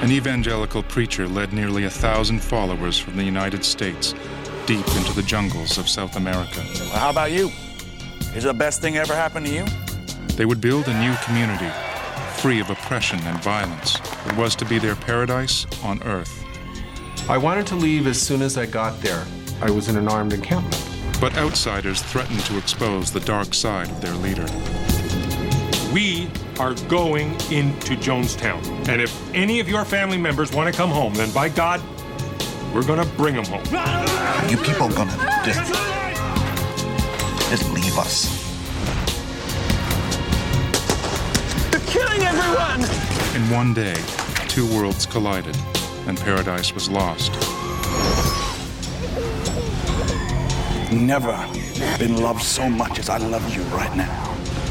An evangelical preacher led nearly 1,000 followers from the United States deep into the jungles of South America. Well, how about you? Is the best thing ever happened to you? They would build a new community, free of oppression and violence. It was to be their paradise on earth. I wanted to leave as soon as I got there. I was in an armed encampment. But outsiders threatened to expose the dark side of their leader. We are going into Jonestown. And if any of your family members want to come home, then by God, we're going to bring them home. You people are going to just leave us. They're killing everyone! In one day, two worlds collided, and paradise was lost. Never been loved so much as I love you right now.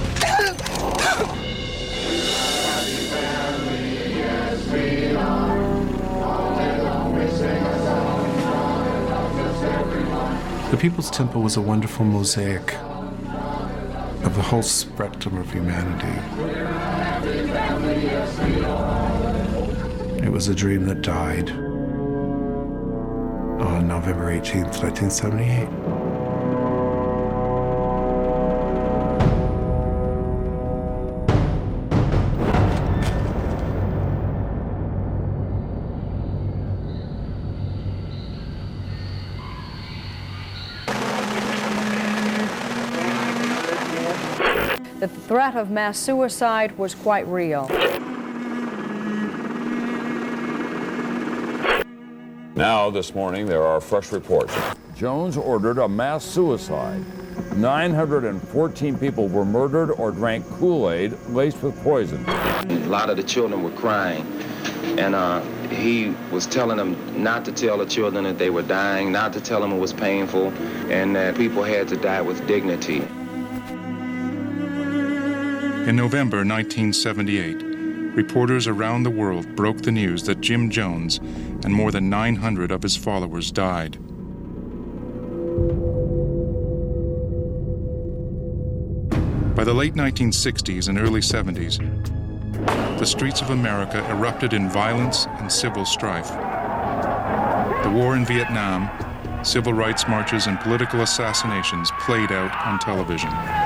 The People's Temple was a wonderful mosaic of the whole spectrum of humanity. It was a dream that died on November 18th, 1978. That the threat of mass suicide was quite real. Now, this morning, there are fresh reports. Jones ordered a mass suicide. 914 people were murdered or drank Kool-Aid laced with poison. A lot of the children were crying, and he was telling them not to tell the children that they were dying, not to tell them it was painful, and that people had to die with dignity. In November 1978, reporters around the world broke the news that Jim Jones and more than 900 of his followers died. By the late 1960s and early 70s, the streets of America erupted in violence and civil strife. The war in Vietnam, civil rights marches, and political assassinations played out on television.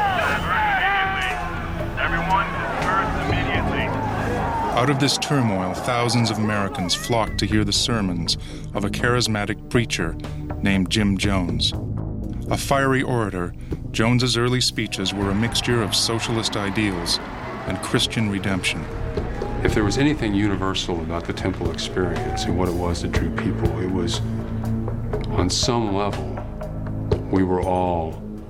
Out of this turmoil, thousands of Americans flocked to hear the sermons of a charismatic preacher named Jim Jones. A fiery orator, Jones's early speeches were a mixture of socialist ideals and Christian redemption. If there was anything universal about the temple experience and what it was that drew people, it was, on some level, we were all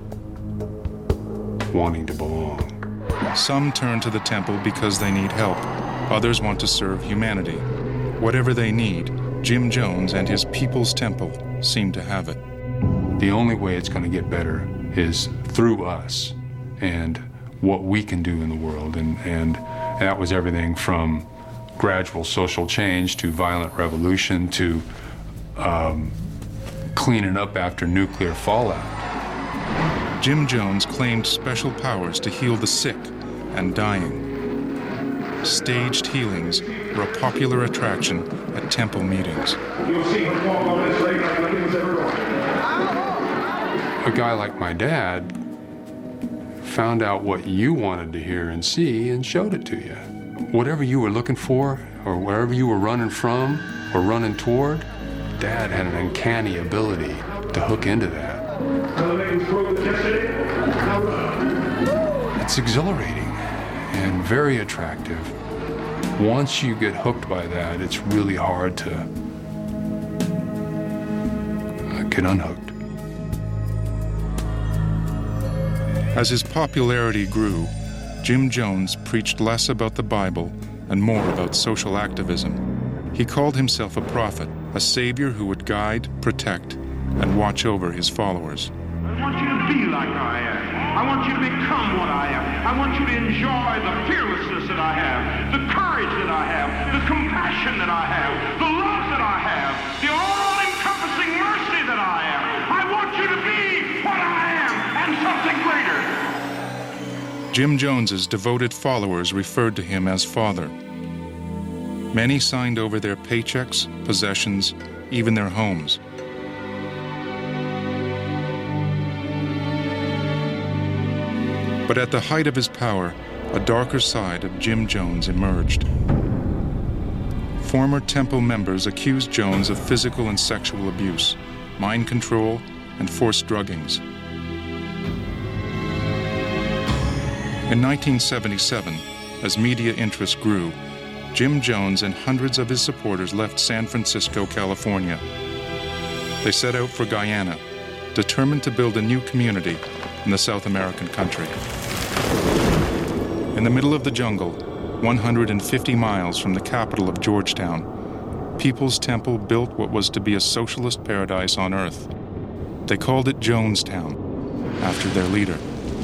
wanting to belong. Some turn to the temple because they need help. Others want to serve humanity. Whatever they need, Jim Jones and his People's Temple seem to have it. The only way it's going to get better is through us and what we can do in the world. And that was everything from gradual social change to violent revolution to cleaning up after nuclear fallout. Jim Jones claimed special powers to heal the sick and dying. Staged healings were a popular attraction at temple meetings. A guy like my dad found out what you wanted to hear and see and showed it to you. Whatever you were looking for or wherever you were running from or running toward, Dad had an uncanny ability to hook into that. It's exhilarating and very attractive. Once you get hooked by that, it's really hard to get unhooked. As his popularity grew, Jim Jones preached less about the Bible and more about social activism. He called himself a prophet, a savior who would guide, protect, and watch over his followers. I want you to be like I am. I want you to become what I am. I want you to enjoy the fearlessness that I have, the courage that I have, the compassion that I have, the love that I have, the all-encompassing mercy that I am. I want you to be what I am and something greater. Jim Jones's devoted followers referred to him as Father. Many signed over their paychecks, possessions, even their homes. But at the height of his power, a darker side of Jim Jones emerged. Former Temple members accused Jones of physical and sexual abuse, mind control, and forced druggings. In 1977, as media interest grew, Jim Jones and hundreds of his supporters left San Francisco, California. They set out for Guyana, determined to build a new community in the South American country. In the middle of the jungle, 150 miles from the capital of Georgetown, People's Temple built what was to be a socialist paradise on earth. They called it Jonestown, after their leader.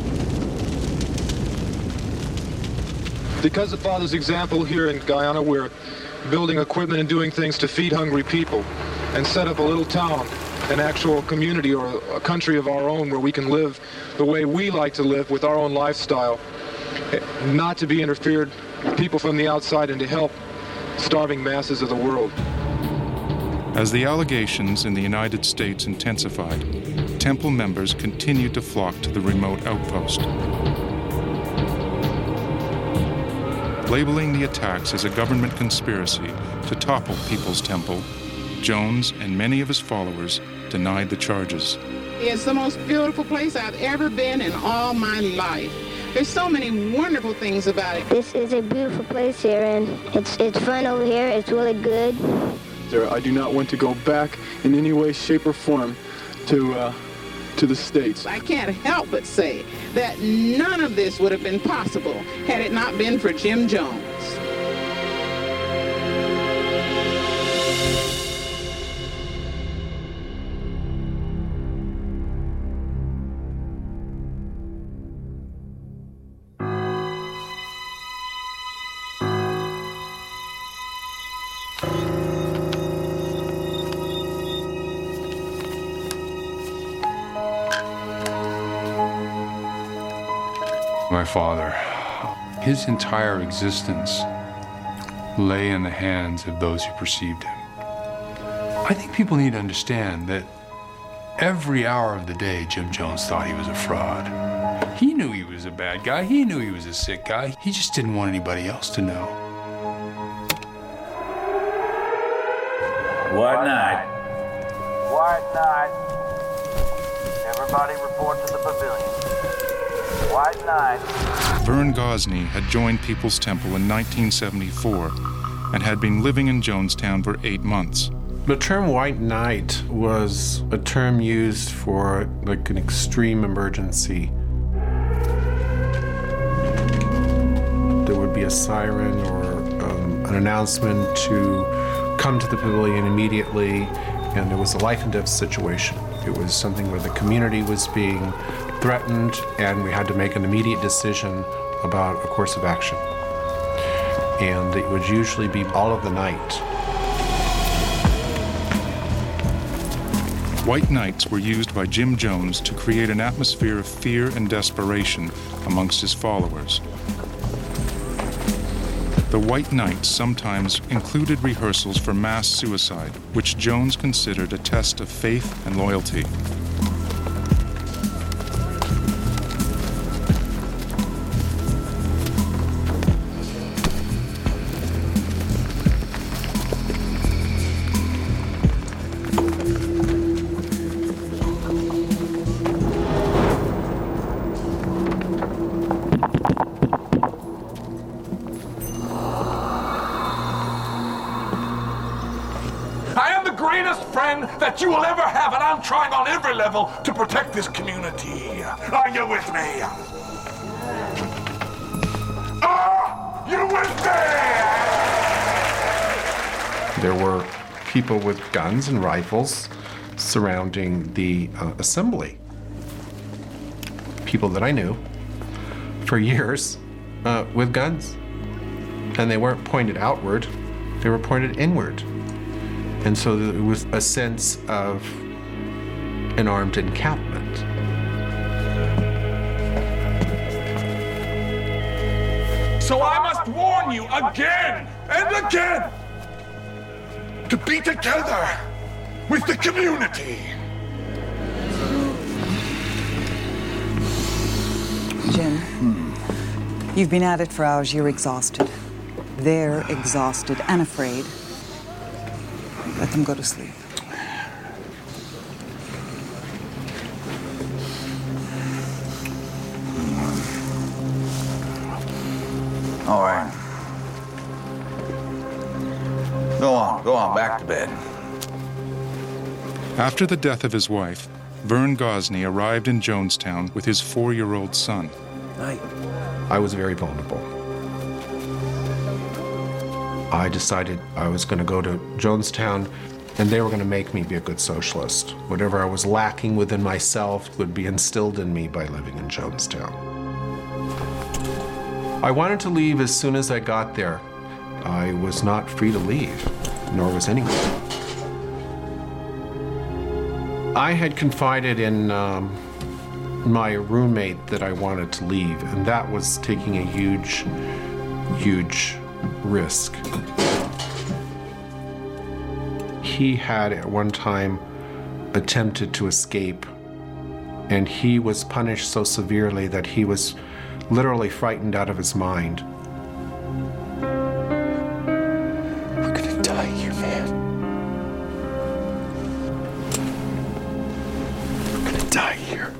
Because of Father's example here in Guyana, we're building equipment and doing things to feed hungry people and set up a little town, an actual community or a country of our own where we can live the way we like to live with our own lifestyle, not to be interfered with people from the outside and to help starving masses of the world. As the allegations in the United States intensified, Temple members continued to flock to the remote outpost. Labeling the attacks as a government conspiracy to topple People's Temple, Jones and many of his followers denied the charges. It's the most beautiful place I've ever been in all my life. There's so many wonderful things about it. This is a beautiful place here, and it's fun over here. It's really good. I do not want to go back in any way, shape, or form to the States. I can't help but say that none of this would have been possible had it not been for Jim Jones. My father, his entire existence lay in the hands of those who perceived him. I think people need to understand that every hour of the day, Jim Jones thought he was a fraud. He knew he was a bad guy. He knew he was a sick guy. He just didn't want anybody else to know. White night. White night. Everybody report to the pavilion. White night. Vern Gosney had joined People's Temple in 1974 and had been living in Jonestown for 8 months. The term white night was a term used for like an extreme emergency. There would be a siren or an announcement to come to the pavilion immediately, and it was a life and death situation. It was something where the community was being threatened, and we had to make an immediate decision about a course of action. And it would usually be all of the night. White nights were used by Jim Jones to create an atmosphere of fear and desperation amongst his followers. The White Nights sometimes included rehearsals for mass suicide, which Jones considered a test of faith and loyalty. That you will ever have, and I'm trying on every level to protect this community. Are you with me? Are you with me? There were people with guns and rifles surrounding the assembly. People that I knew for years with guns. And they weren't pointed outward, they were pointed inward. And so it was a sense of an armed encampment. So I must warn you again and again. to be together with the community. Jim, you've been at it for hours. You're exhausted. They're exhausted and afraid. Let them go to sleep. All right. Go on, back to bed. After the death of his wife, Vern Gosney arrived in Jonestown with his 4-year-old son. I was very vulnerable. I decided I was going to go to Jonestown, and they were going to make me be a good socialist. Whatever I was lacking within myself would be instilled in me by living in Jonestown. I wanted to leave as soon as I got there. I was not free to leave, nor was anyone. I had confided in my roommate that I wanted to leave, and that was taking a huge, huge risk. He had at one time attempted to escape, and he was punished so severely that he was literally frightened out of his mind. We're gonna die here, man. We're gonna die here.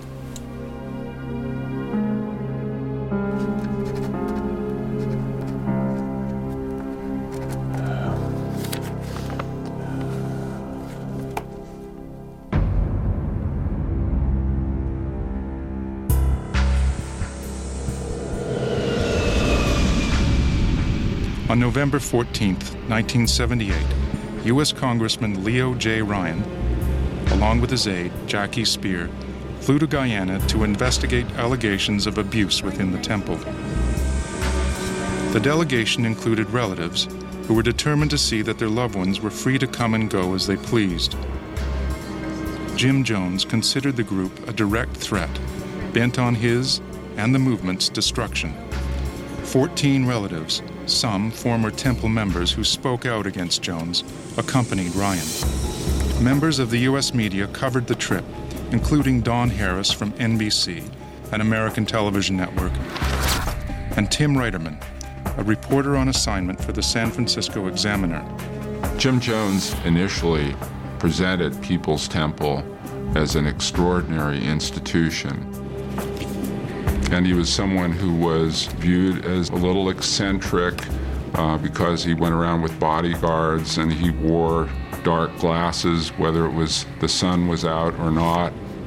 On November 14, 1978, U.S. Congressman Leo J. Ryan, along with his aide, Jackie Speer, flew to Guyana to investigate allegations of abuse within the temple. The delegation included relatives who were determined to see that their loved ones were free to come and go as they pleased. Jim Jones considered the group a direct threat, bent on his and the movement's destruction. 14 relatives, some former temple members who spoke out against Jones, accompanied Ryan. Members of the U.S. media covered the trip, including Don Harris from NBC, an American television network, and Tim Reiterman, a reporter on assignment for the San Francisco Examiner. Jim Jones initially presented People's Temple as an extraordinary institution. And he was someone who was viewed as a little eccentric because he went around with bodyguards and he wore dark glasses, whether it was the sun was out or not.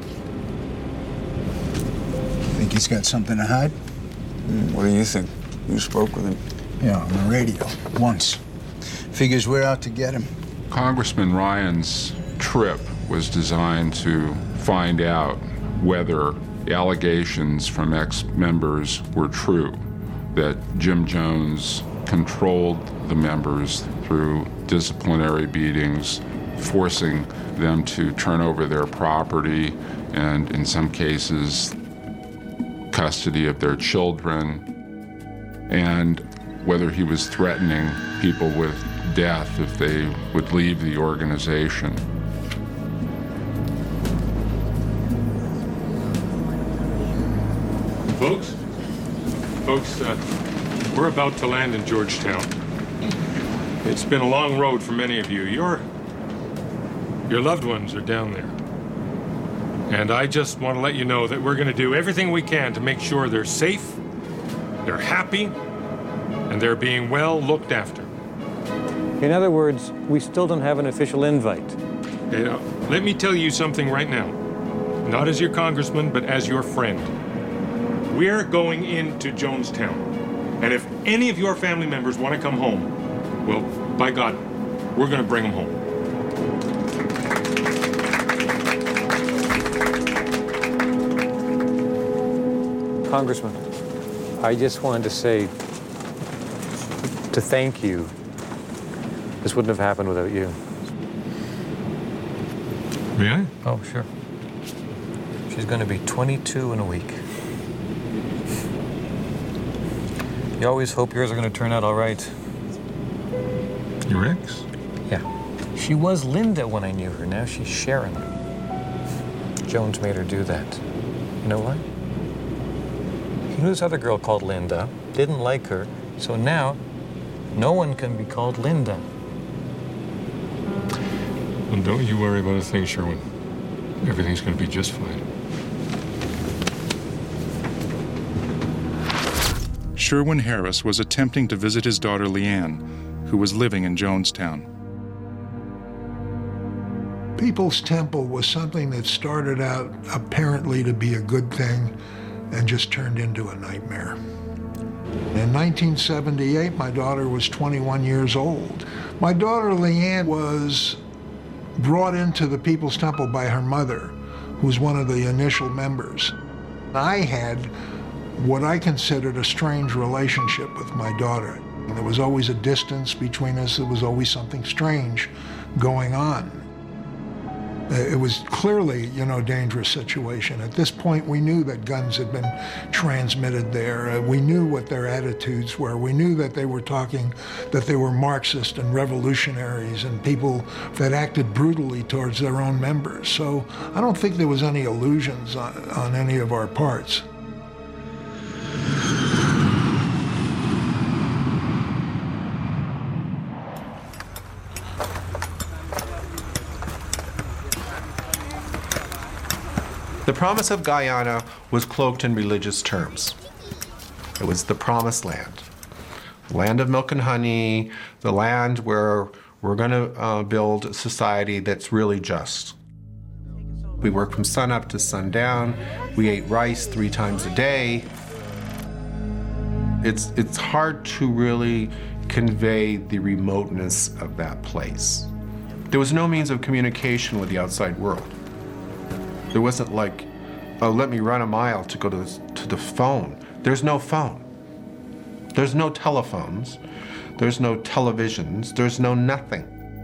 Think he's got something to hide? What do you think? You spoke with him? Yeah, on the radio, once. Figures we're out to get him. Congressman Ryan's trip was designed to find out whether the allegations from ex-members were true, that Jim Jones controlled the members through disciplinary beatings, forcing them to turn over their property and, in some cases, custody of their children, and whether he was threatening people with death if they would leave the organization. Folks, we're about to land in Georgetown. It's been a long road for many of you. Your loved ones are down there. And I just want to let you know that we're going to do everything we can to make sure they're safe, they're happy, and they're being well looked after. In other words, we still don't have an official invite. Okay, now, let me tell you something right now. Not as your congressman, but as your friend. We're going into Jonestown. And if any of your family members want to come home, well, by God, we're going to bring them home. Congressman, I just wanted to say, to thank you. This wouldn't have happened without you. May I? Oh, sure. She's going to be 22 in a week. You always hope yours are going to turn out all right. Your ex? Yeah. She was Linda when I knew her. Now she's Sharon. Jones made her do that. You know why? He knew this other girl called Linda, didn't like her, so now no one can be called Linda. Well, don't you worry about a thing, Sherwin. Everything's going to be just fine. Sherwin Harris was attempting to visit his daughter Leanne, who was living in Jonestown. People's Temple was something that started out apparently to be a good thing and just turned into a nightmare. In 1978, my daughter was 21 years old. My daughter Leanne was brought into the People's Temple by her mother, who was one of the initial members. I had what I considered a strange relationship with my daughter. There was always a distance between us. There was always something strange going on. It was clearly, a dangerous situation. At this point, we knew that guns had been transmitted there. We knew what their attitudes were. We knew that they were talking, that they were Marxist and revolutionaries and people that acted brutally towards their own members. So I don't think there was any illusions on any of our parts. The promise of Guyana was cloaked in religious terms. It was the promised land. The land of milk and honey, the land where we're going to build a society that's really just. We worked from sunup to sundown. We ate rice 3 times a day. It's hard to really convey the remoteness of that place. There was no means of communication with the outside world. There wasn't like, oh, let me run a mile to go to the phone. There's no phone. There's no telephones. There's no televisions. There's no nothing.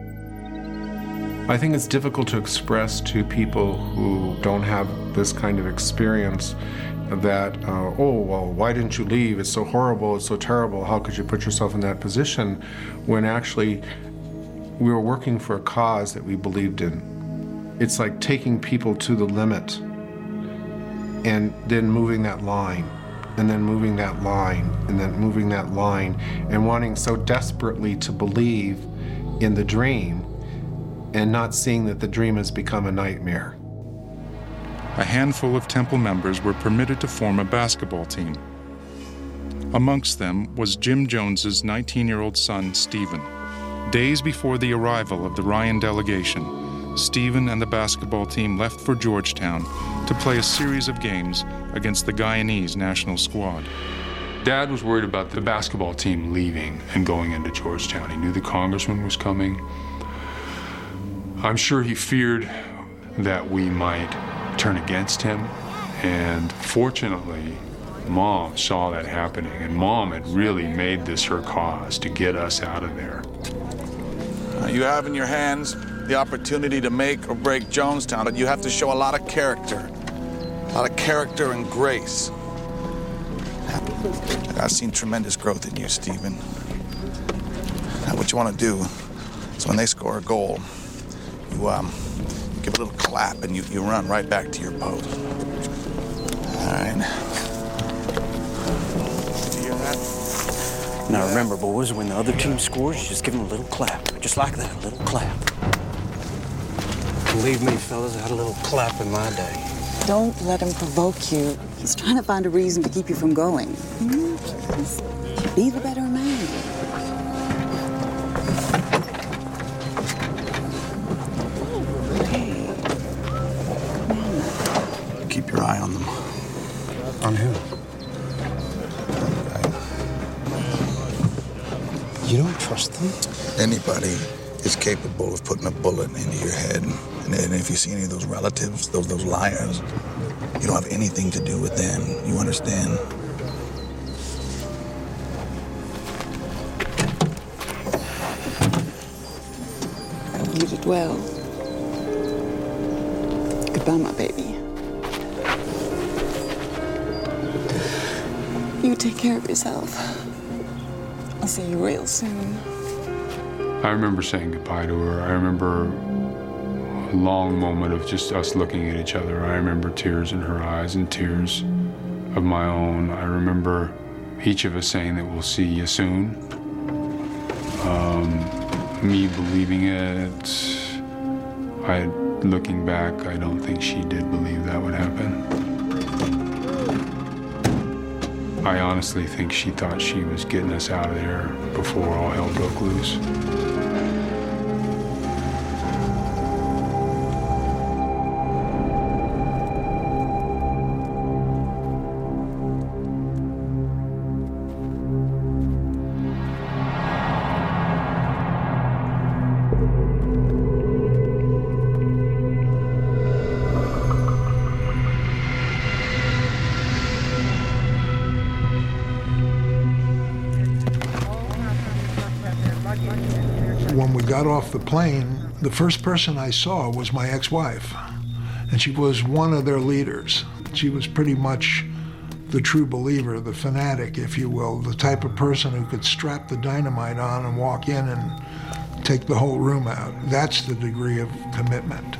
I think it's difficult to express to people who don't have this kind of experience that, oh, well, why didn't you leave? It's so horrible. It's so terrible. How could you put yourself in that position? When actually we were working for a cause that we believed in. It's like taking people to the limit and then moving that line, and then moving that line, and then moving that line, and wanting so desperately to believe in the dream and not seeing that the dream has become a nightmare. A handful of temple members were permitted to form a basketball team. Amongst them was Jim Jones's 19-year-old son, Stephen. Days before the arrival of the Ryan delegation, Stephen and the basketball team left for Georgetown to play a series of games against the Guyanese national squad. Dad was worried about the basketball team leaving and going into Georgetown. He knew the congressman was coming. I'm sure he feared that we might turn against him. And fortunately, Mom saw that happening, and Mom had really made this her cause to get us out of there. You have in your hands the opportunity to make or break Jonestown, but you have to show a lot of character and grace. I've seen tremendous growth in you, Stephen. Now, what you want to do is when they score a goal, you give a little clap and you run right back to your boat. All right. You hear that? Now remember, boys, when the other team scores, you just give them a little clap. Just like that, a little clap. Believe me, fellas, I had a little clap in my day. Don't let him provoke you. He's trying to find a reason to keep you from going. Just be the better man. Keep your eye on them. On who? You don't trust them? Anybody is capable of putting a bullet into your head. And if you see any of those relatives, those liars, you don't have anything to do with them. You understand? You did well. Goodbye, my baby. You take care of yourself. I'll see you real soon. I remember saying goodbye to her. I remember a long moment of just us looking at each other. I remember tears in her eyes and tears of my own. I remember each of us saying that we'll see you soon. Me believing it. Looking back, I don't think she did believe that would happen. I honestly think she thought she was getting us out of there before all hell broke loose. When we got off the plane, the first person I saw was my ex-wife, and she was one of their leaders. She was pretty much the true believer, the fanatic, if you will, the type of person who could strap the dynamite on and walk in and take the whole room out. That's the degree of commitment.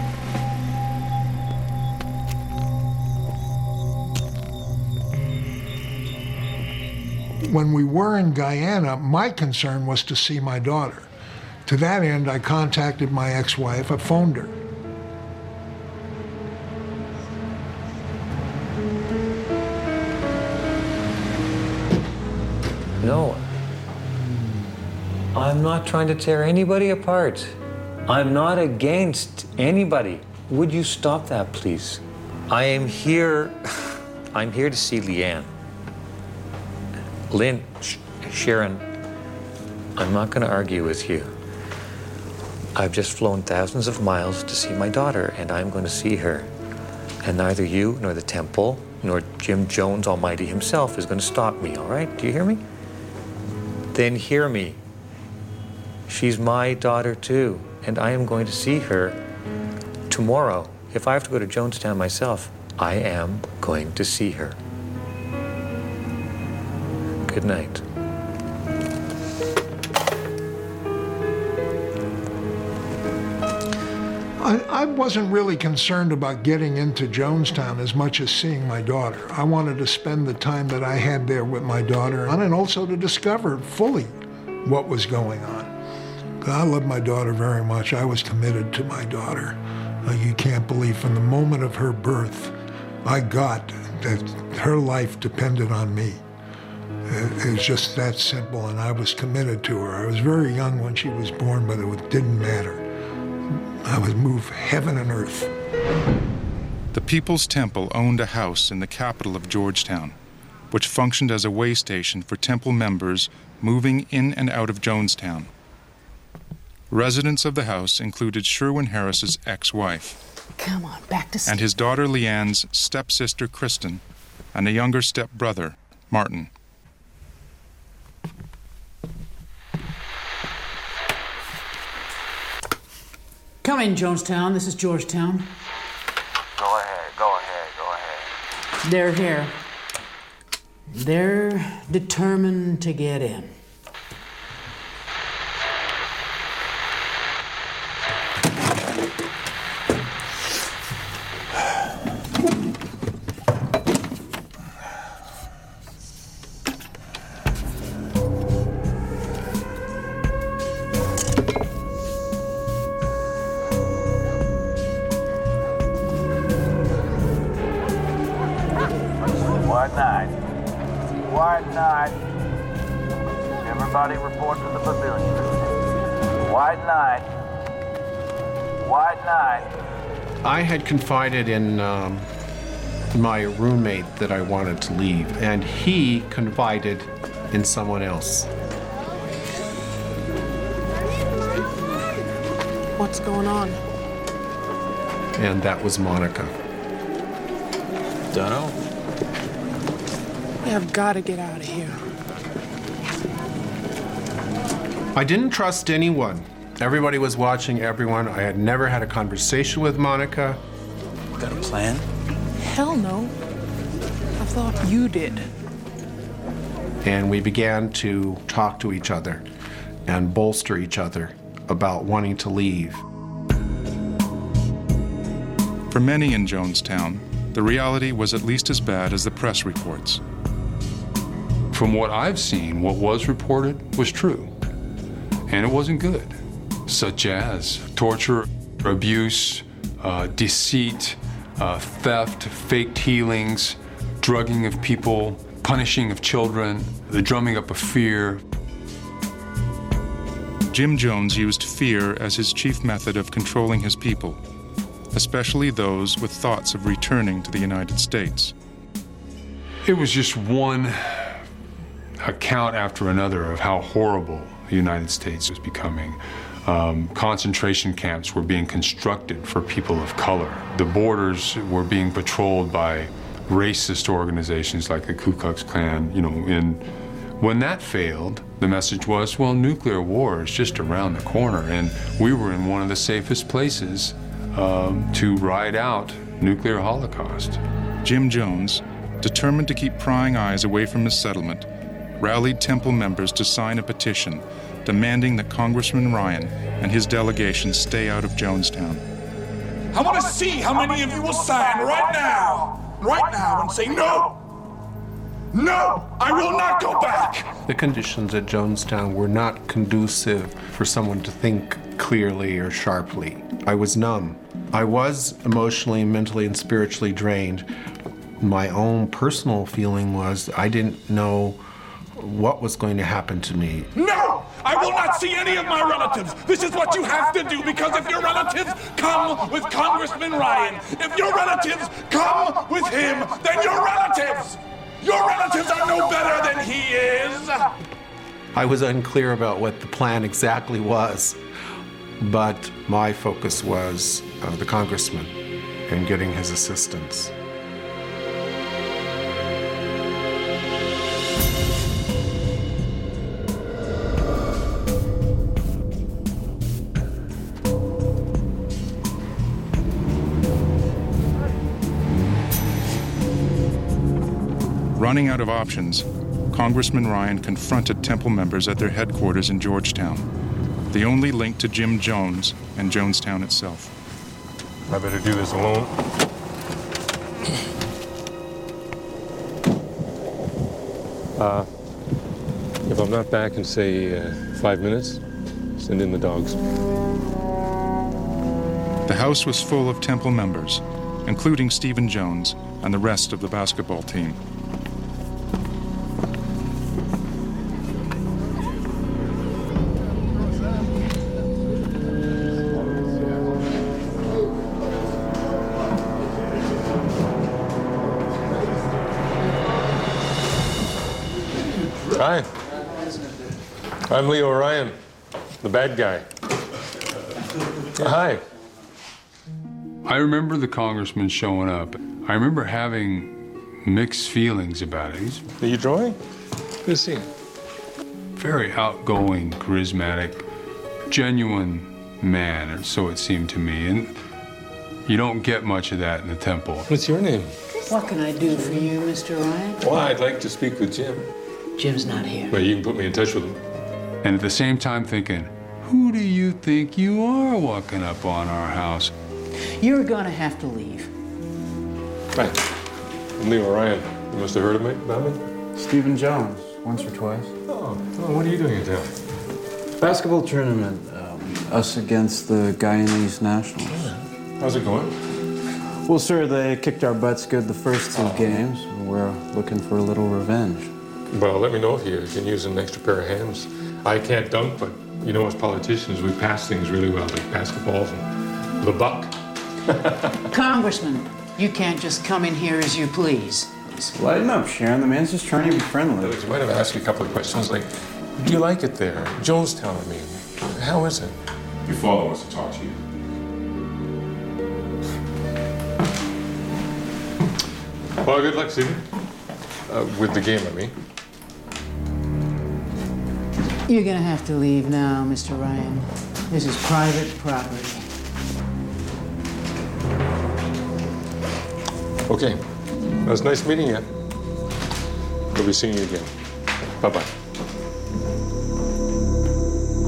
When we were in Guyana, my concern was to see my daughter. To that end, I contacted my ex-wife. I phoned her. No, I'm not trying to tear anybody apart. I'm not against anybody. Would you stop that, please? I am here, I'm here to see Leanne. Lynn, Sharon, I'm not going to argue with you. I've just flown thousands of miles to see my daughter, and I'm going to see her. And neither you, nor the temple, nor Jim Jones Almighty himself is going to stop me, all right? Do you hear me? Then hear me. She's my daughter too, and I am going to see her tomorrow. If I have to go to Jonestown myself, I am going to see her. Good night. I wasn't really concerned about getting into Jonestown as much as seeing my daughter. I wanted to spend the time that I had there with my daughter and also to discover fully what was going on. I love my daughter very much. I was committed to my daughter. You can't believe from the moment of her birth, I got that her life depended on me. It was just that simple, and I was committed to her. I was very young when she was born, but it didn't matter. I would move heaven and earth. The People's Temple owned a house in the capital of Georgetown, which functioned as a way station for temple members moving in and out of Jonestown. Residents of the house included Sherwin Harris's ex-wife. Come on, back to sleep. And his daughter Leanne's stepsister Kristen, and a younger stepbrother, Martin. Come in, Jonestown. This is Georgetown. Go ahead. They're here. They're determined to get in. White Knight. Everybody report to the pavilion. White Knight. White Knight. I had confided in my roommate that I wanted to leave, and he confided in someone else. What's going on? And that was Monica. Dunno. We have got to get out of here. I didn't trust anyone. Everybody was watching everyone. I had never had a conversation with Monica. Got a plan? Hell no. I thought you did. And we began to talk to each other. and bolster each other about wanting to leave. For many in Jonestown, the reality was at least as bad as the press reports. From what I've seen, what was reported was true, and it wasn't good, such as torture, abuse, deceit, theft, faked healings, drugging of people, punishing of children, the drumming up of fear. Jim Jones used fear as his chief method of controlling his people, especially those with thoughts of returning to the United States. It was just one account after another of how horrible the United States was becoming. Concentration camps were being constructed for people of color. The borders were being patrolled by racist organizations like the Ku Klux Klan, and when that failed, the message was, well, nuclear war is just around the corner, and we were in one of the safest places to ride out nuclear holocaust. Jim Jones, determined to keep prying eyes away from his settlement, rallied Temple members to sign a petition demanding that Congressman Ryan and his delegation stay out of Jonestown. I want to see how many of you will sign right now and say no. No, I will not go back. The conditions at Jonestown were not conducive for someone to think clearly or sharply. I was numb. I was emotionally, mentally, and spiritually drained. My own personal feeling was I didn't know what was going to happen to me. No! I will not see any of my relatives. This is what you have to do, because if your relatives come with Congressman Ryan, if your relatives come with him, then your relatives are no better than he is. I was unclear about what the plan exactly was, but my focus was the congressman and getting his assistance. Running out of options, Congressman Ryan confronted Temple members at their headquarters in Georgetown, the only link to Jim Jones and Jonestown itself. I better do this alone. If I'm not back in, say, 5 minutes, send in the dogs. The house was full of Temple members, including Stephen Jones and the rest of the basketball team. Hi. I'm Leo Ryan, the bad guy. Hi. I remember the congressman showing up. I remember having mixed feelings about it. Are you drawing? Good to see you. Very outgoing, charismatic, genuine man, or so it seemed to me. And you don't get much of that in the Temple. What's your name? What can I do for you, Mr. Ryan? Well, I'd like to speak with Jim. Jim's not here. Well, you can put me in touch with him. And at the same time thinking, who do you think you are walking up on our house? You're gonna have to leave. Hi. I'm Leo Ryan. You must have heard about me? Stephen Jones, once or twice. Oh, what are you doing in town? Basketball tournament. Us against the Guyanese Nationals. How's it going? Well, sir, they kicked our butts good the first two games. We're looking for a little revenge. Well, let me know if you can use an extra pair of hands. I can't dunk, but you know, as politicians, we pass things really well, like basketballs and the buck. Congressman, you can't just come in here as you please. Lighten up, Sharon. The man's just trying to be friendly. You might have asked you a couple of questions, like, do you like it there? Jonestown, I mean. How is it? Your father wants to talk to you. Well, good luck, Stephen. With the game, I mean. You're gonna have to leave now, Mr. Ryan. This is private property. Okay. Well, it's nice meeting you. We'll be seeing you again. Bye-bye.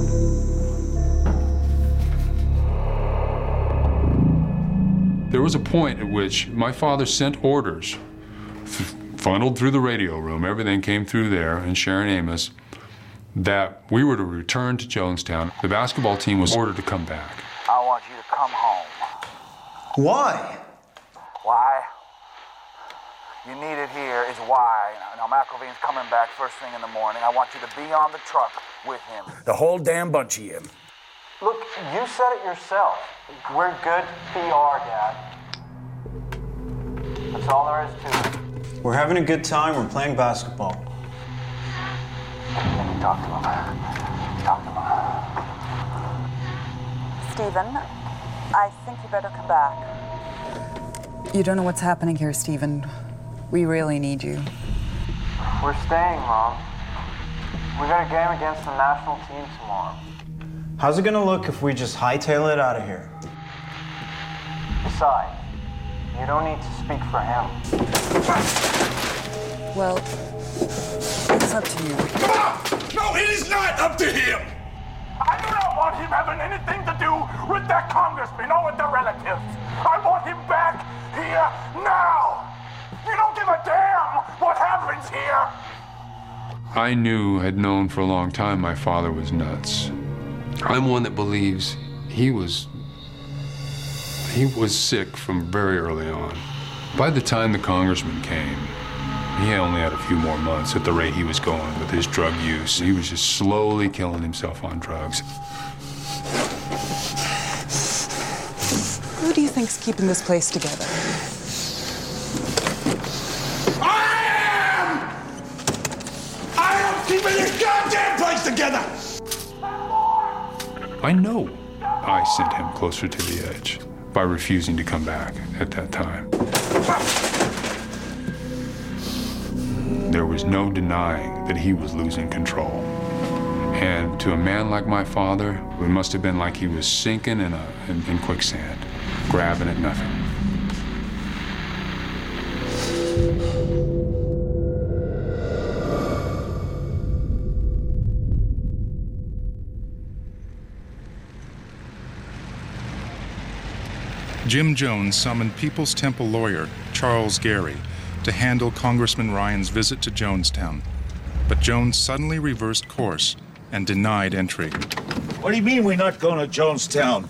There was a point at which my father sent orders, funneled through the radio room, everything came through there, and Sharon Amos, that we were to return to Jonestown. The basketball team was ordered to come back. I want you to come home. Why? Why? You need it here is why. Now, McElveen's coming back first thing in the morning. I want you to be on the truck with him. The whole damn bunch of you. Look, you said it yourself. We're good PR, Dad. That's all there is to it. We're having a good time. We're playing basketball. Let me talk to him. Talk to him. Stephen, I think you better come back. You don't know what's happening here, Stephen. We really need you. We're staying, Mom. We got a game against the national team tomorrow. How's it gonna look if we just hightail it out of here? Besides, you don't need to speak for him. Well, it's up to you. Come on! No, it is not up to him! I do not want him having anything to do with that congressman or with the relatives. I want him back here now! You don't give a damn what happens here! I had known for a long time my father was nuts. I'm one that believes he was sick from very early on. By the time the congressman came, he only had a few more months at the rate he was going with his drug use. He was just slowly killing himself on drugs. Who do you think's keeping this place together? I am keeping this goddamn place together! I know I sent him closer to the edge by refusing to come back at that time. There was no denying that he was losing control. And to a man like my father, it must have been like he was sinking in quicksand, grabbing at nothing. Jim Jones summoned People's Temple lawyer Charles Gary to handle Congressman Ryan's visit to Jonestown. But Jones suddenly reversed course and denied entry. What do you mean we're not going to Jonestown?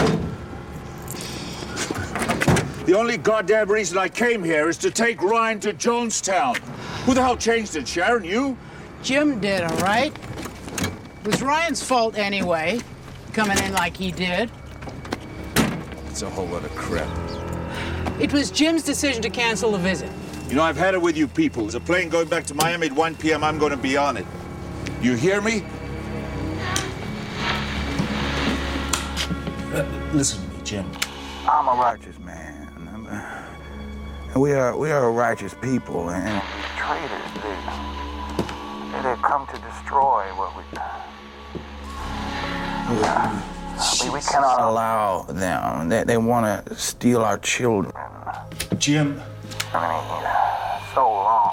The only goddamn reason I came here is to take Ryan to Jonestown. Who the hell changed it, Sharon? You? Jim did, all right? It was Ryan's fault anyway, coming in like he did. It's a whole lot of crap. It was Jim's decision to cancel the visit. You know, I've had it with you people. There's a plane going back to Miami at 1 p.m. I'm going to be on it. You hear me? Listen to me, Jim. I'm a righteous man. We are a righteous people, and these traitors, they come to destroy what we cannot allow them. They want to steal our children. Jim. I mean, so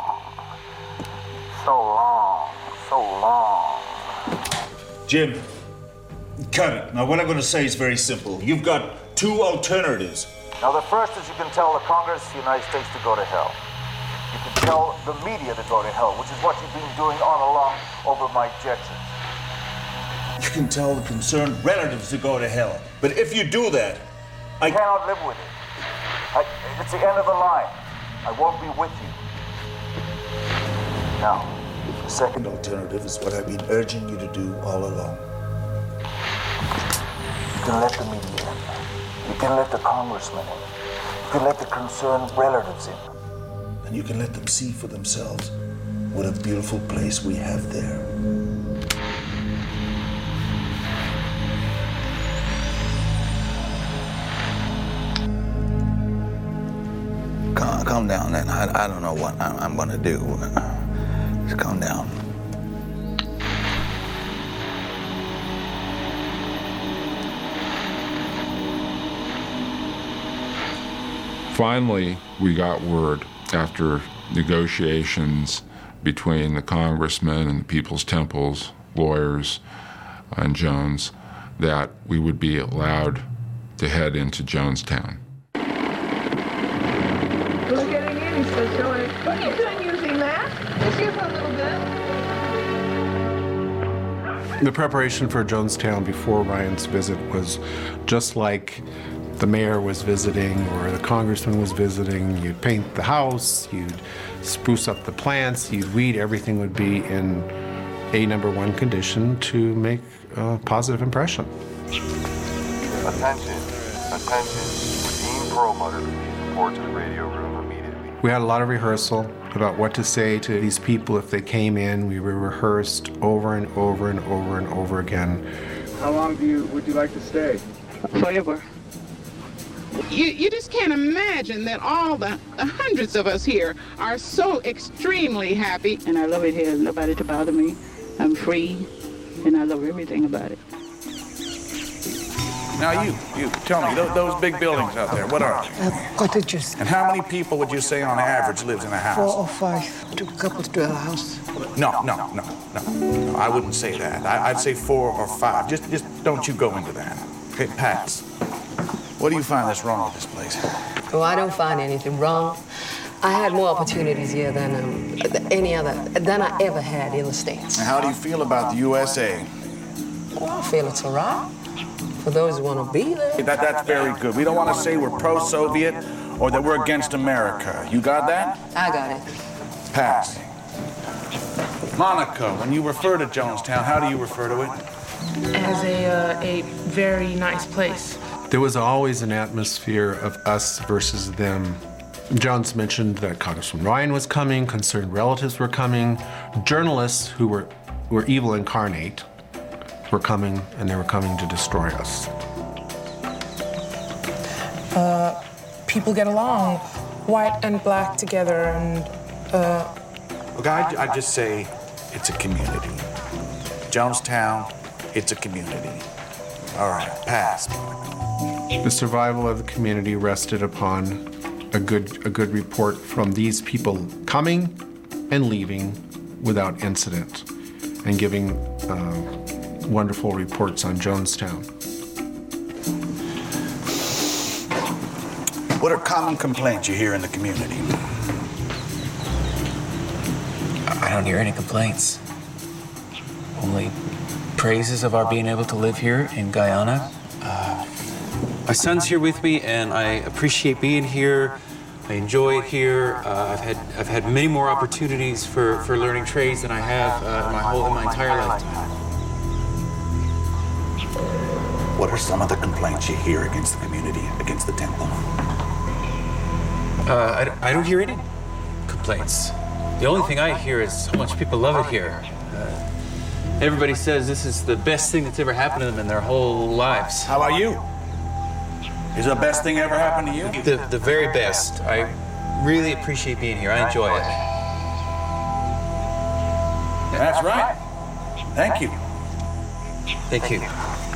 long. Jim, cut it. Now, what I'm going to say is very simple. You've got two alternatives. Now, the first is you can tell the Congress of the United States to go to hell. You can tell the media to go to hell, which is what you've been doing all along over my objections. You can tell the concerned relatives to go to hell. But if you do that, I cannot live with it. It's the end of the line. I won't be with you. Now, the second alternative is what I've been urging you to do all along. You can let the media in. You can let the congressmen in. You can let the concerned relatives in. And you can let them see for themselves what a beautiful place we have there. Calm down, then. I don't know what I'm going to do. Just calm down. Finally, we got word after negotiations between the congressmen and the People's Temple's lawyers and Jones that we would be allowed to head into Jonestown. Who's getting in? He's still showing. What are you doing using that? Just use a little bit. The preparation for Jonestown before Ryan's visit was just like the mayor was visiting or the congressman was visiting. You'd paint the house, you'd spruce up the plants, you'd weed, everything would be in a #1 condition to make a positive impression. Attention, attention. Dean Perlmutter, please report to the radio room immediately. We had a lot of rehearsal about what to say to these people if they came in. We rehearsed over and over and over and over again. How long would you like to stay? Forever. You just can't imagine that all the hundreds of us here are so extremely happy. And I love it here. Nobody to bother me. I'm free, and I love everything about it. Now you, tell me, those big buildings out there, what are they? Cottages. And how many people would you say on average lives in a house? 4 or 5, 2 couples to a house. No, I wouldn't say that. I'd say 4 or 5. Just don't you go into that. Okay, Pats, what do you find that's wrong with this place? Oh, I don't find anything wrong. I had more opportunities here than I ever had in the States. And how do you feel about the USA? Well, I feel it's all right for those who want to be there. That's very good. We don't want to say we're pro-Soviet or that we're against America. You got that? I got it. Pass. Monica, when you refer to Jonestown, how do you refer to it? As a very nice place. There was always an atmosphere of us versus them. Jones mentioned that Congressman Ryan was coming, concerned relatives were coming, journalists who were evil incarnate were coming, and they were coming to destroy us. People get along, white and black together, and Look, I just say it's a community. Jonestown, it's a community. All right, pass. The survival of the community rested upon a good report from these people coming and leaving without incident and giving wonderful reports on Jonestown. What are common complaints you hear in the community? I don't hear any complaints. Only praises of our being able to live here in Guyana. My son's here with me, and I appreciate being here. I enjoy it here. I've had many more opportunities for learning trades than I have in my entire lifetime. What are some of the complaints you hear against the community, against the temple? I don't hear any complaints. The only thing I hear is how much people love it here. Everybody says this is the best thing that's ever happened to them in their whole lives. How about you? Is the best thing ever happened to you? The very best. I really appreciate being here. I enjoy it. That's right. Thank you. Thank you.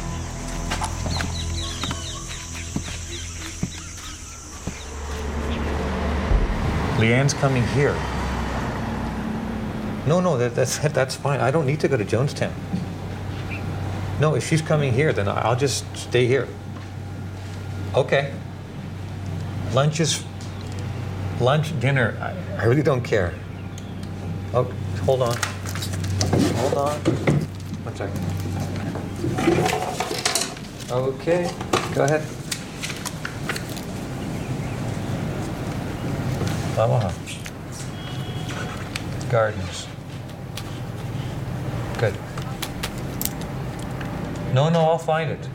Leanne's coming here. No, that's fine. I don't need to go to Jonestown. No, if she's coming here, then I'll just stay here. Okay. Lunch, dinner, I really don't care. Oh, hold on. Hold on. 1 second. Okay, go ahead. Omaha. Gardens. Good. No, I'll find it.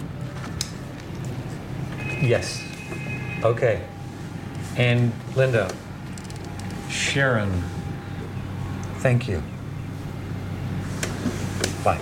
Yes. Okay. And Linda. Sharon. Thank you. Bye.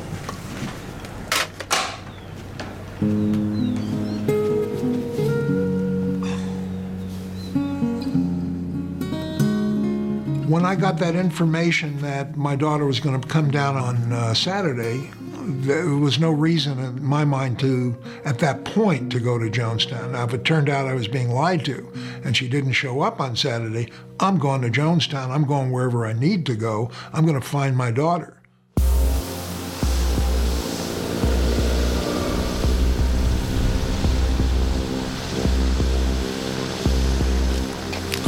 When I got that information that my daughter was going to come down on Saturday, there was no reason in my mind to, at that point, to go to Jonestown. Now, if it turned out I was being lied to and she didn't show up on Saturday, I'm going to Jonestown. I'm going wherever I need to go. I'm going to find my daughter.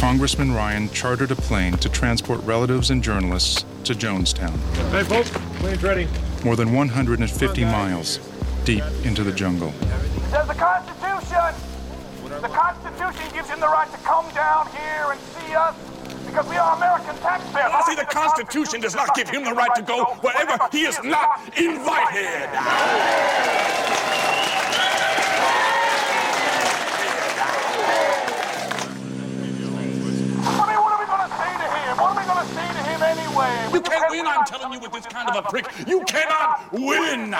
Congressman Ryan chartered a plane to transport relatives and journalists to Jonestown. Hey, folks, plane's ready. More than 150 miles deep into the jungle. Says the Constitution! The Constitution gives him the right to come down here and see us because we are American taxpayers. I see the Constitution does not give him the right to go wherever he is not invited. You can't win, I'm telling you, with this kind of a prick. You cannot win!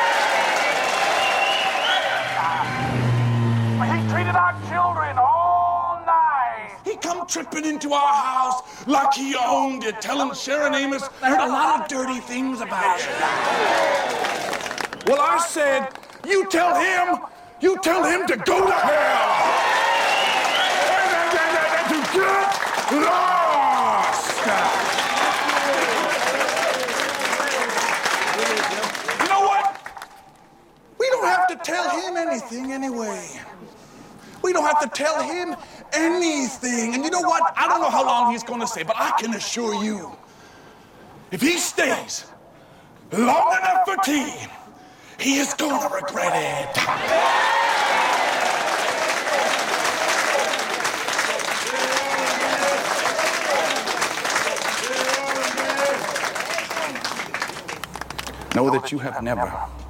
He treated our children all night. He come tripping into our house like he owned it, telling Sharon Amos I heard a lot of dirty things about you. Well, I said, you tell him to go to hell! And to get lost! You know what? We don't have to tell him anything anyway. We don't have to tell him anything. And you know what? I don't know how long he's going to stay, but I can assure you, if he stays long enough for tea, he is going to regret it. Know that you have never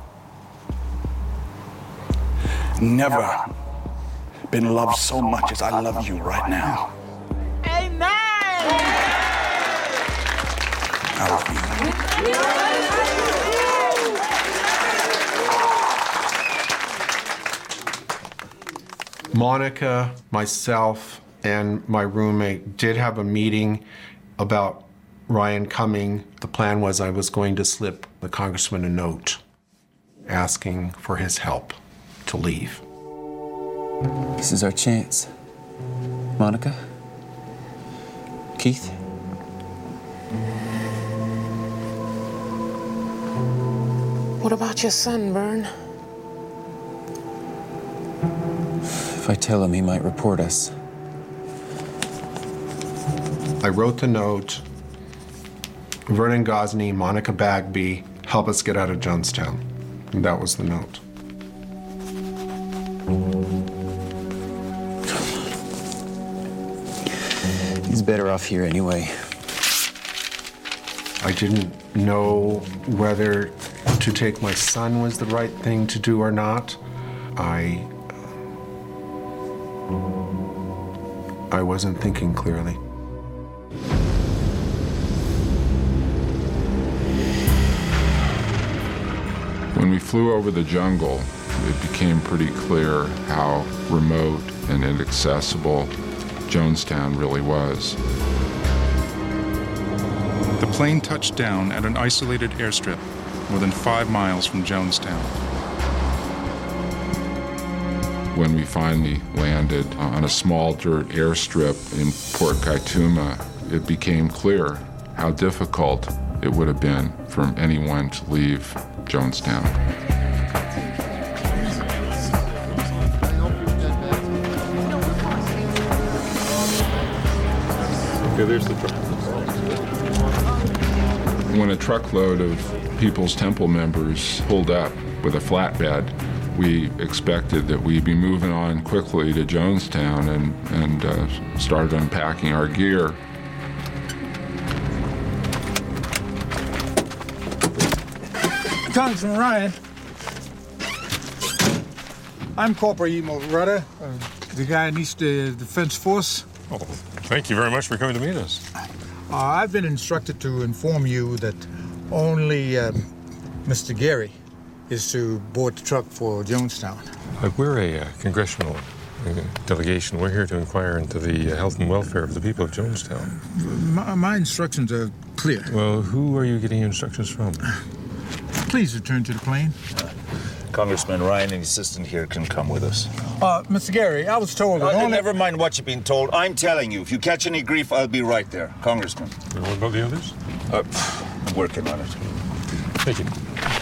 been loved so much as I love you right now. Amen! I love you. Monica, myself, and my roommate did have a meeting about Ryan coming. The plan was I was going to slip the congressman a note asking for his help to leave. This is our chance. Monica? Keith? What about your sunburn? If I tell him, he might report us. I wrote the note. Vernon Gosney, Monica Bagby, help us get out of Jonestown. And that was the note. He's better off here anyway. I didn't know whether to take my son was the right thing to do or not. I wasn't thinking clearly. When we flew over the jungle, it became pretty clear how remote and inaccessible Jonestown really was. The plane touched down at an isolated airstrip more than 5 miles from Jonestown. When we finally landed on a small dirt airstrip in Port Kaituma, it became clear how difficult it would have been for anyone to leave Jonestown. Okay, there's the truck. When a truckload of People's Temple members pulled up with a flatbed, we expected that we'd be moving on quickly to Jonestown and started unpacking our gear. Congressman Ryan, I'm Corporal Emo Rudder, the guy in East Defense Force. Oh, thank you very much for coming to meet us. I've been instructed to inform you that only Mr. Gary is to board the truck for Jonestown. We're a congressional delegation. We're here to inquire into the health and welfare of the people of Jonestown. My instructions are clear. Well, who are you getting your instructions from? Please return to the plane. Congressman Ryan and his assistant here can come with us. Mr. Gary, I was told that only... Never mind what you've been told. I'm telling you, if you catch any grief, I'll be right there. Congressman. And what about the others? I'm working on it. Thank you.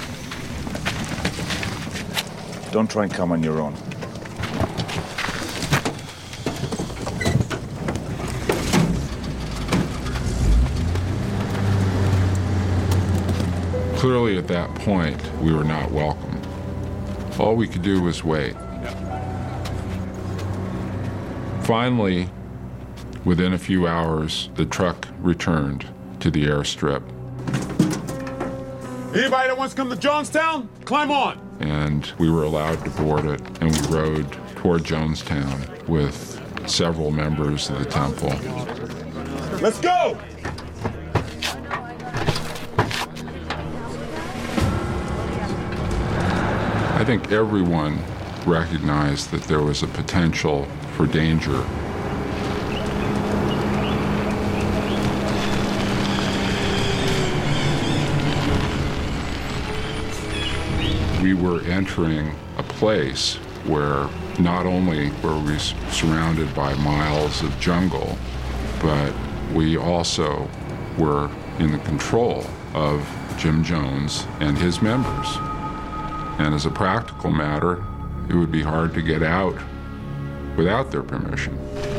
Don't try and come on your own. Clearly at that point, we were not welcome. All we could do was wait. Finally, within a few hours, the truck returned to the airstrip. Anybody that wants to come to Jonestown, climb on. And we were allowed to board it, and we rode toward Jonestown with several members of the temple. Let's go! I think everyone recognized that there was a potential for danger. We were entering a place where not only were we surrounded by miles of jungle, but we also were in the control of Jim Jones and his members. And as a practical matter, it would be hard to get out without their permission.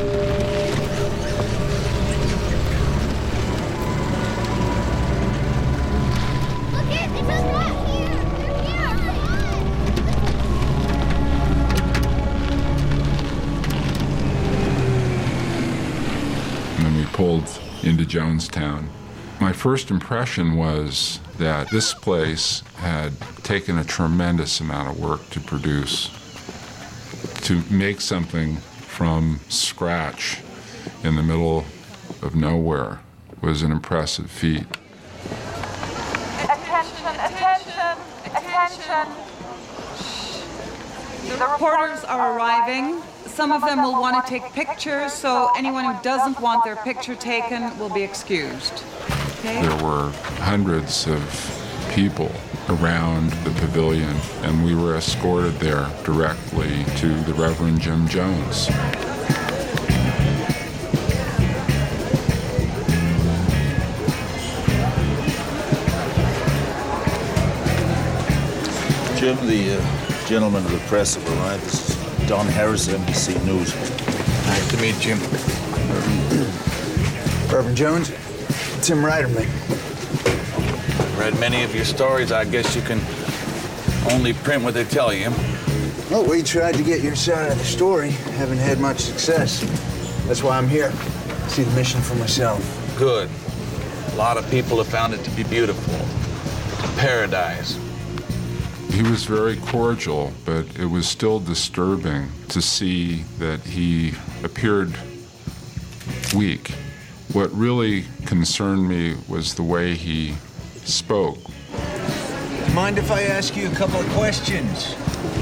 Pulled into Jonestown. My first impression was that this place had taken a tremendous amount of work to produce. To make something from scratch in the middle of nowhere was an impressive feat. Attention, attention, attention. The reporters are arriving. Some of them will want to take pictures, so anyone who doesn't want their picture taken will be excused. Okay? There were hundreds of people around the pavilion, and we were escorted there directly to the Reverend Jim Jones. Jim, the gentleman of the press have arrived. This is Don Harris, NBC News. Nice to meet you. Reverend Jones, Tim Ryderman. Read many of your stories. I guess you can only print what they tell you. Well, we tried to get your side of the story. Haven't had much success. That's why I'm here. See the mission for myself. Good. A lot of people have found it to be beautiful. Paradise. He was very cordial, but it was still disturbing to see that he appeared weak. What really concerned me was the way he spoke. Mind if I ask you a couple of questions?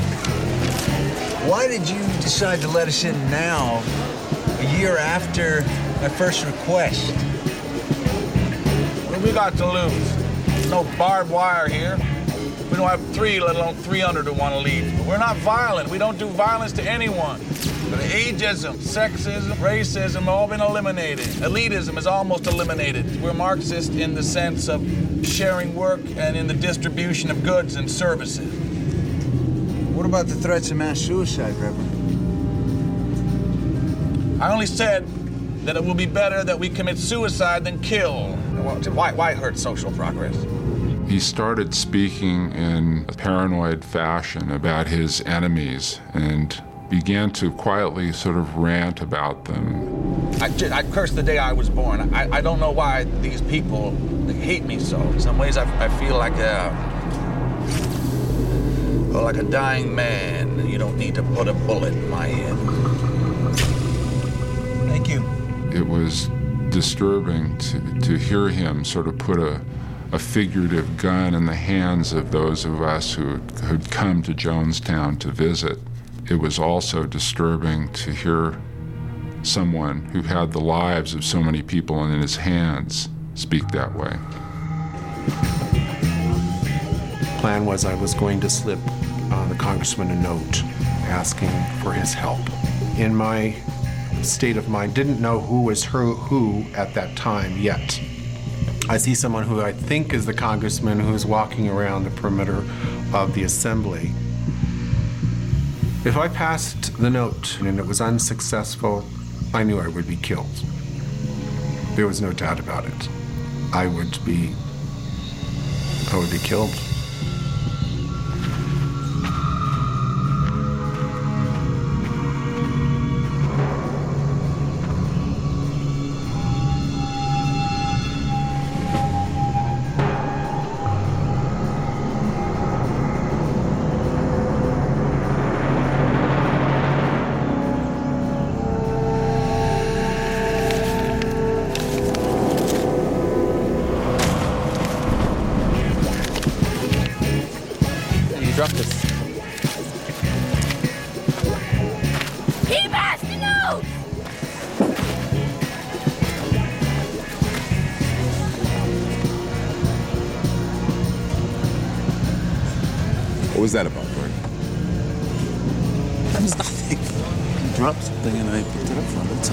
Why did you decide to let us in now, a year after my first request? What have we got to lose? No barbed wire here. We don't have 3, let alone 300 who want to leave. We're not violent. We don't do violence to anyone. But ageism, sexism, racism have all been eliminated. Elitism is almost eliminated. We're Marxist in the sense of sharing work and in the distribution of goods and services. What about the threats of mass suicide, Reverend? I only said that it will be better that we commit suicide than kill. Why hurt social progress? He started speaking in a paranoid fashion about his enemies and began to quietly sort of rant about them. I cursed the day I was born. I don't know why these people hate me so. In some ways, I feel like a dying man. You don't need to put a bullet in my head. Thank you. It was disturbing to hear him sort of put a figurative gun in the hands of those of us who had come to Jonestown to visit. It was also disturbing to hear someone who had the lives of so many people in his hands speak that way. Plan was I was going to slip the congressman a note asking for his help. In my state of mind, didn't know who was who at that time yet. I see someone who I think is the congressman who's walking around the perimeter of the assembly. If I passed the note and it was unsuccessful, I knew I would be killed. There was no doubt about it. I would be I would be killed. Drop this. Keep asking those! What was that about, Bert? That was nothing. You dropped something and I picked it up from it, so.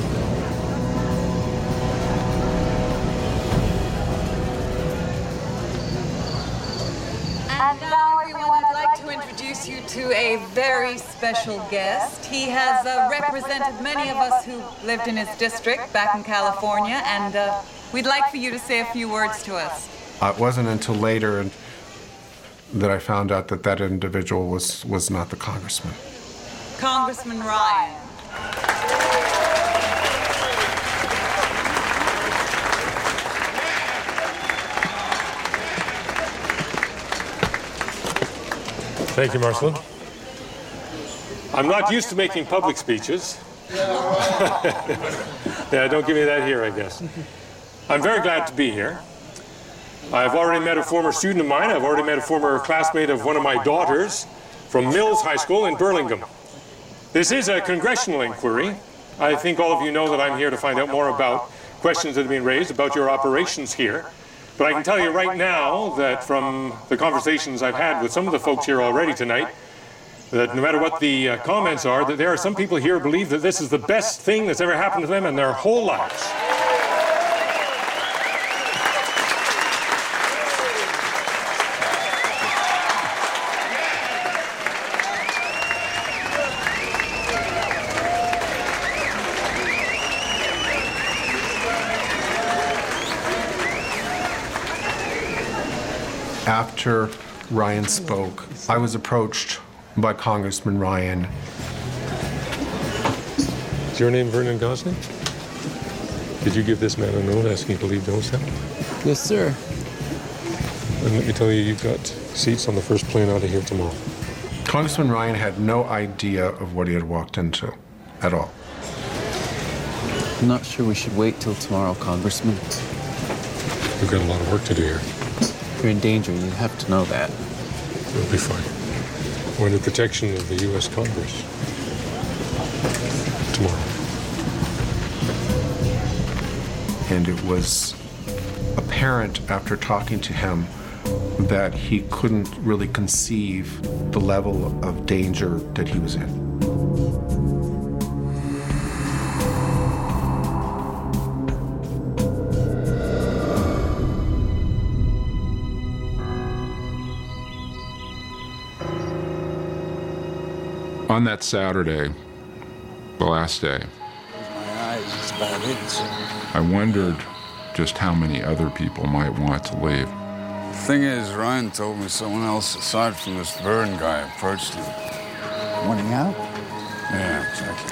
And now, everyone, I'd like to introduce you to a very special guest. He has represented many of us who lived in his district back in California, and we'd like for you to say a few words to us. It wasn't until later that I found out that that individual was not the congressman. Congressman Ryan. Thank you, Marceline. I'm not used to making public speeches. Yeah, don't give me that here, I guess. I'm very glad to be here. I've already met a former student of mine. I've already met a former classmate of one of my daughters from Mills High School in Burlingame. This is a congressional inquiry. I think all of you know that I'm here to find out more about questions that have been raised about your operations here. But I can tell you right now that from the conversations I've had with some of the folks here already tonight, that no matter what the comments are, that there are some people here who believe that this is the best thing that's ever happened to them in their whole lives. After Ryan spoke, I was approached by Congressman Ryan. Is your name Vernon Gosling? Did you give this man a note asking to leave Jonestown? Yes, sir. And let me tell you, you've got seats on the first plane out of here tomorrow. Congressman Ryan had no idea of what he had walked into at all. I'm not sure we should wait till tomorrow, Congressman. We've got a lot of work to do here. You're in danger. You have to know that. We'll be fine. We're under protection of the U.S. Congress. Tomorrow. And it was apparent after talking to him that he couldn't really conceive the level of danger that he was in. On that Saturday, the last day, I wondered just how many other people might want to leave. The thing is, Ryan told me someone else aside from this Vern guy approached him. Wanting out? Yeah, exactly.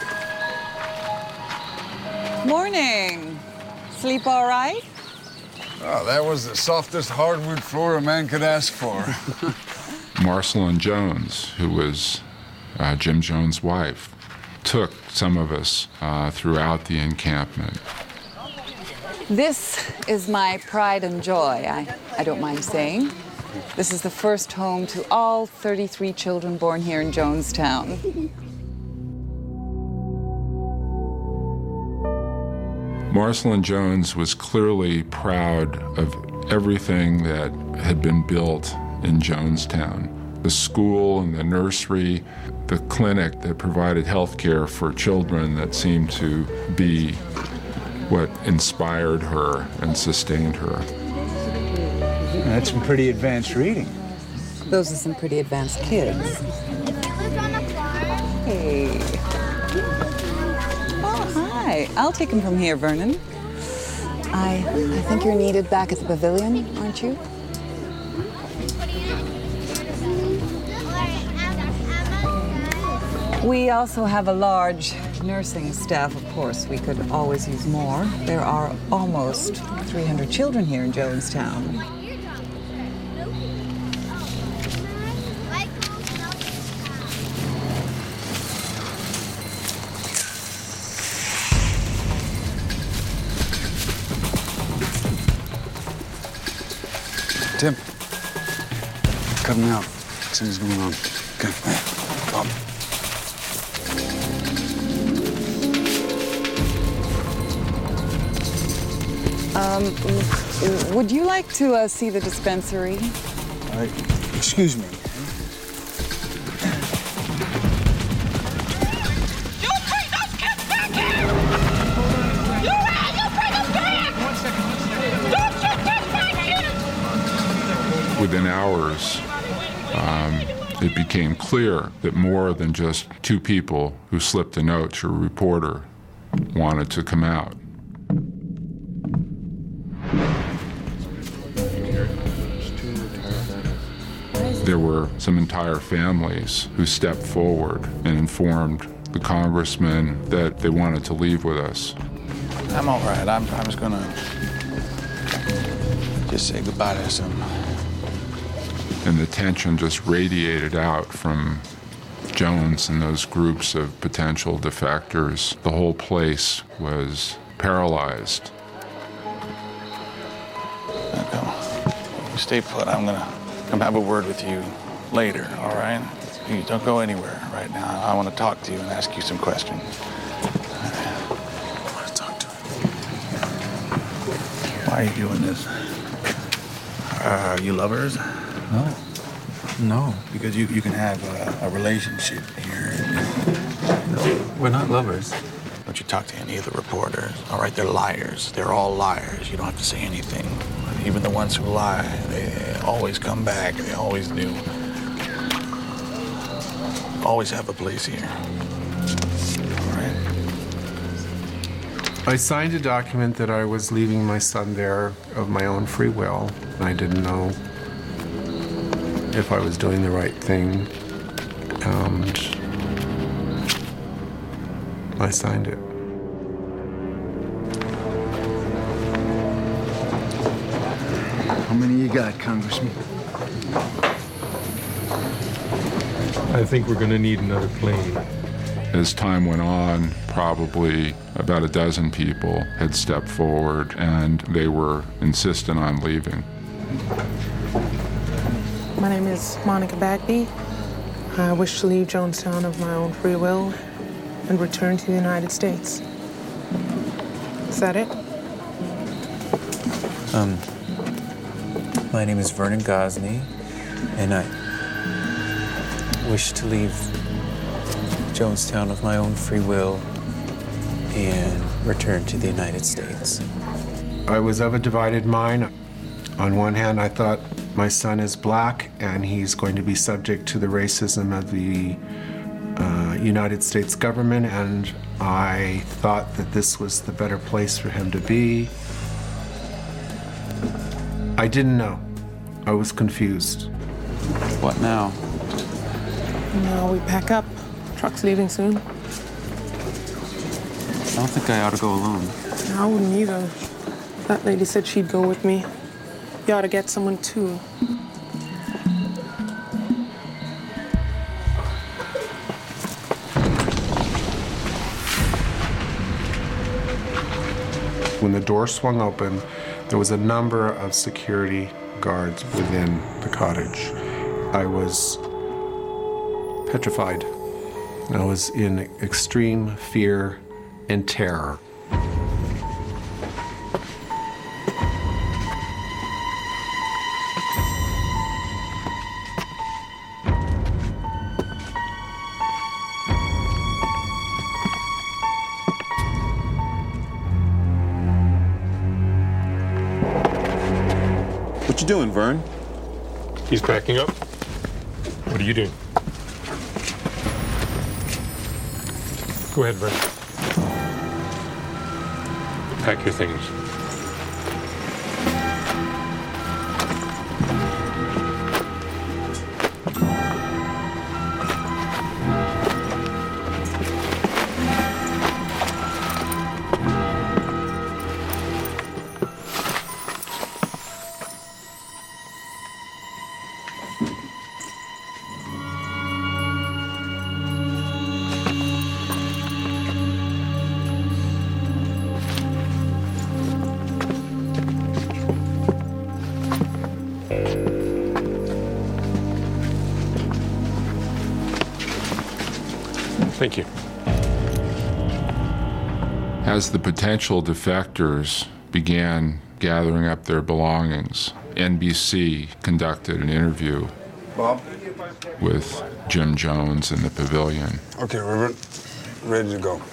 Morning. Sleep all right? Oh, that was the softest hardwood floor a man could ask for. Marceline Jones, who was Jim Jones' wife, took some of us throughout the encampment. This is my pride and joy, I don't mind saying. This is the first home to all 33 children born here in Jonestown. Marceline Jones was clearly proud of everything that had been built in Jonestown. The school and the nursery, the clinic that provided health care for children that seemed to be what inspired her and sustained her. That's some pretty advanced reading. Those are some pretty advanced kids. Hey. Oh, hi. I'll take him from here, Vernon. I think you're needed back at the pavilion, aren't you? We also have a large nursing staff, of course. We could always use more. There are almost 300 children here in Jonestown. Tim, cut him out. Something's going on. Okay. Come. Would you like to see the dispensary? Excuse me. Within hours, it became clear that more than just two people who slipped a note to a reporter wanted to come out. There were some entire families who stepped forward and informed the congressman that they wanted to leave with us. I'm all right. I'm just gonna just say goodbye to some. And the tension just radiated out from Jones and those groups of potential defectors. The whole place was paralyzed. Stay put. I'm gonna come have a word with you later, all right? You don't go anywhere right now. I want to talk to you and ask you some questions. I want to talk to you. Why are you doing this? Are you lovers? No. No. Because you can have a relationship here. No, we're not lovers. Don't you talk to any of the reporters, all right? They're liars. They're all liars. You don't have to say anything. Even the ones who lie, they always come back. They always do. Always have a place here. All right? I signed a document that I was leaving my son there of my own free will. I didn't know if I was doing the right thing, and I signed it. How many you got, Congressman? I think we're gonna need another plane. As time went on, probably about a dozen people had stepped forward, and they were insistent on leaving. My name is Monica Bagby. I wish to leave Jonestown of my own free will and return to the United States. Is that it? My name is Vernon Gosney, and I wish to leave Jonestown of my own free will and return to the United States. I was of a divided mind. On one hand, I thought my son is black and he's going to be subject to the racism of the United States government, and I thought that this was the better place for him to be. I didn't know. I was confused. What now? No, we pack up. Truck's leaving soon. I don't think I ought to go alone. No, I wouldn't either. That lady said she'd go with me. You ought to get someone too. When the door swung open, there was a number of security guards within the cottage. I was petrified. I was in extreme fear and terror. What you doing, Vern? He's packing up. What are you doing? Go ahead, Vern. Pack your things. Thank you. As the potential defectors began gathering up their belongings, NBC conducted an interview Bob? with Jim Jones in the pavilion. Okay, Reverend. Ready to go.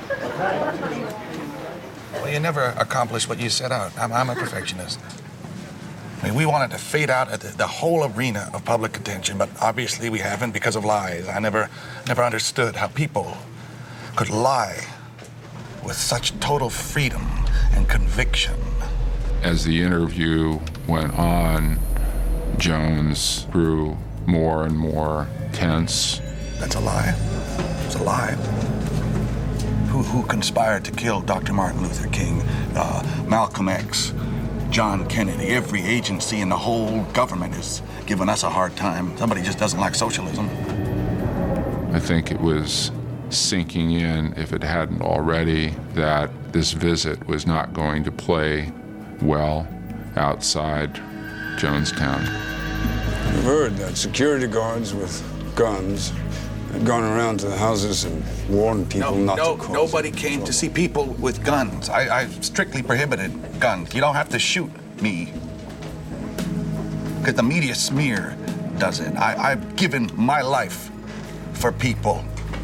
Well, you never accomplish what you set out. I'm a perfectionist. I mean, we wanted to fade out at the whole arena of public attention, but obviously we haven't because of lies. I never understood how people could lie with such total freedom and conviction. As the interview went on, Jones grew more and more tense. That's a lie. It's a lie. Who conspired to kill Dr. Martin Luther King, Malcolm X, John Kennedy? Every agency in the whole government is giving us a hard time. Somebody just doesn't like socialism. I think it was sinking in, if it hadn't already, that this visit was not going to play well outside Jonestown. We've heard that security guards with guns had gone around to the houses and warned people not to cause. Nobody came to see people with guns. I strictly prohibited guns. You don't have to shoot me. Because the media smear does it. I've given my life for people.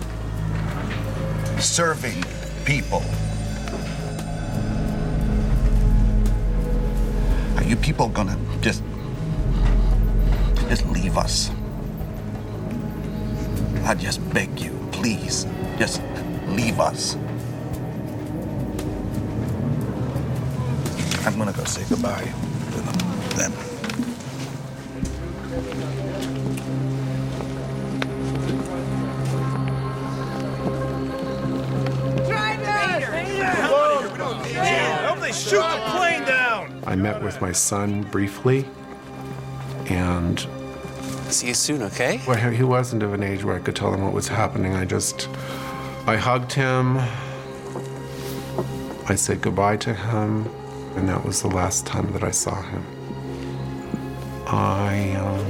Serving people. Are you people gonna just leave us? I just beg you, please, just leave us. I'm gonna go say goodbye to them then. Help they shoot the plane down! I met with my son briefly, and see you soon, okay? Well, he wasn't of an age where I could tell him what was happening. I hugged him. I said goodbye to him, and that was the last time that I saw him. I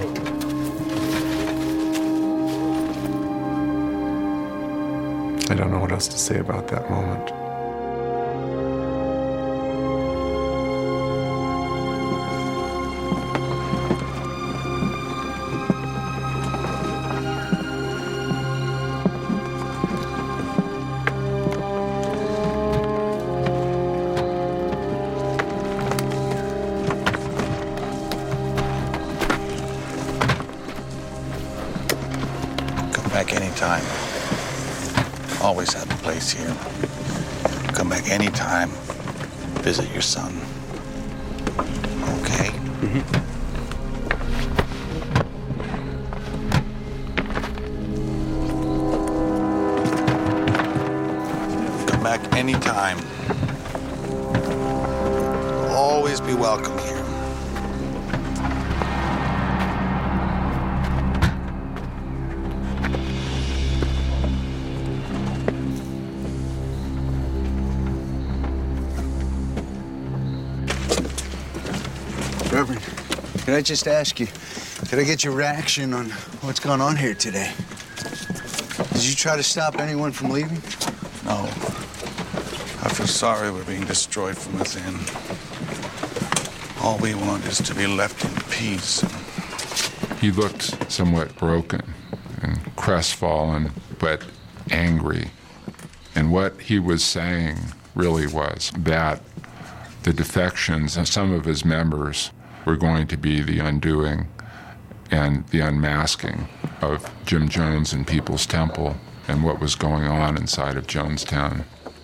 don't know what else to say about that moment. Back anytime. Always have a place here. Come back anytime. Visit your son. Okay? Come back anytime. Always be welcome here. Reverend, could I just ask you, could I get your reaction on what's going on here today? Did you try to stop anyone from leaving? No. I feel sorry we're being destroyed from within. All we want is to be left in peace. He looked somewhat broken and crestfallen, but angry. And what he was saying really was that the defections of some of his members were going to be the undoing and the unmasking of Jim Jones and People's Temple and what was going on inside of Jonestown.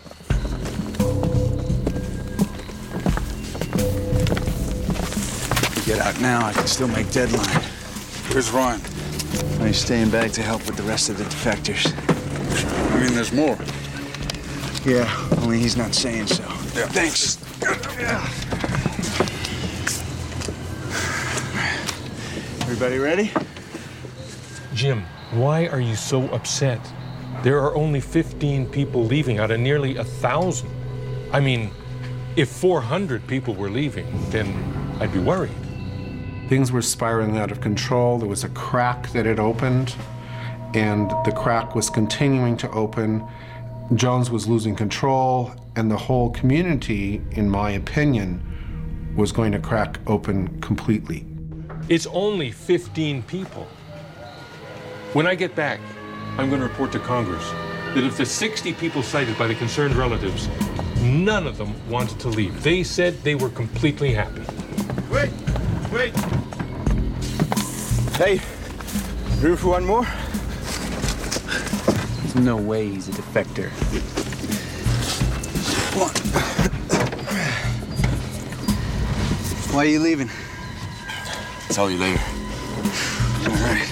Get out now, I can still make deadline. Where's Ryan? He's staying back to help with the rest of the defectors. I mean, there's more. Yeah, only he's not saying so. Yeah, thanks. Everybody ready? Jim, why are you so upset? There are only 15 people leaving out of nearly 1,000. I mean, if 400 people were leaving, then I'd be worried. Things were spiraling out of control. There was a crack that had opened, and the crack was continuing to open. Jones was losing control, and the whole community, in my opinion, was going to crack open completely. It's only 15 people. When I get back, I'm going to report to Congress that of the 60 people cited by the concerned relatives, none of them wanted to leave. They said they were completely happy. Wait! Hey, room for one more? There's no way he's a defector. Why are you leaving? Tell you later. All right.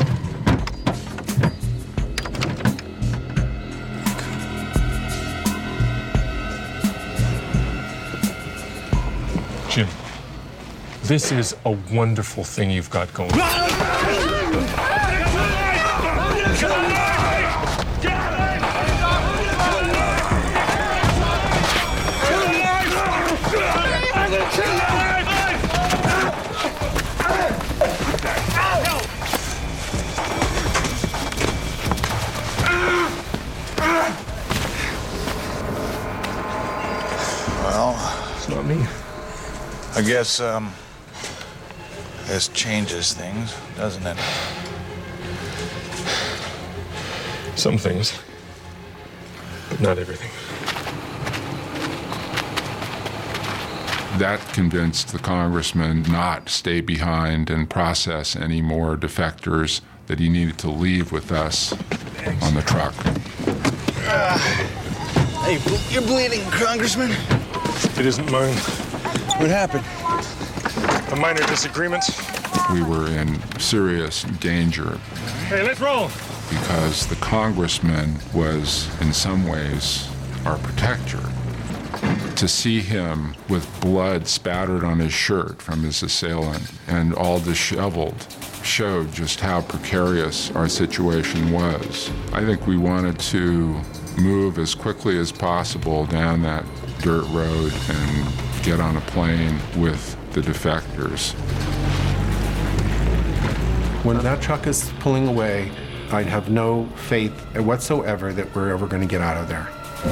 Jim, this is a wonderful thing you've got going on. Well, it's not me. I guess, this changes things, doesn't it? Some things, but not everything. That convinced the congressman not to stay behind and process any more defectors, that he needed to leave with us on the truck. Hey, you're bleeding, Congressman. It isn't mine. What happened? A minor disagreement. We were in serious danger. Hey, let's roll. Because the congressman was, in some ways, our protector. To see him with blood spattered on his shirt from his assailant and all disheveled showed just how precarious our situation was. I think we wanted to move as quickly as possible down that dirt road and get on a plane with the defectors. When that truck is pulling away, I'd have no faith whatsoever that we're ever going to get out of there.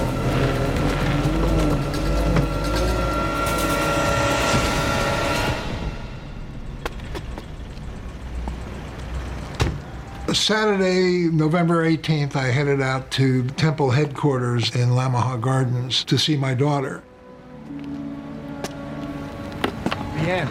Saturday, November 18th, I headed out to Temple headquarters in Lamaha Gardens to see my daughter. Leanne?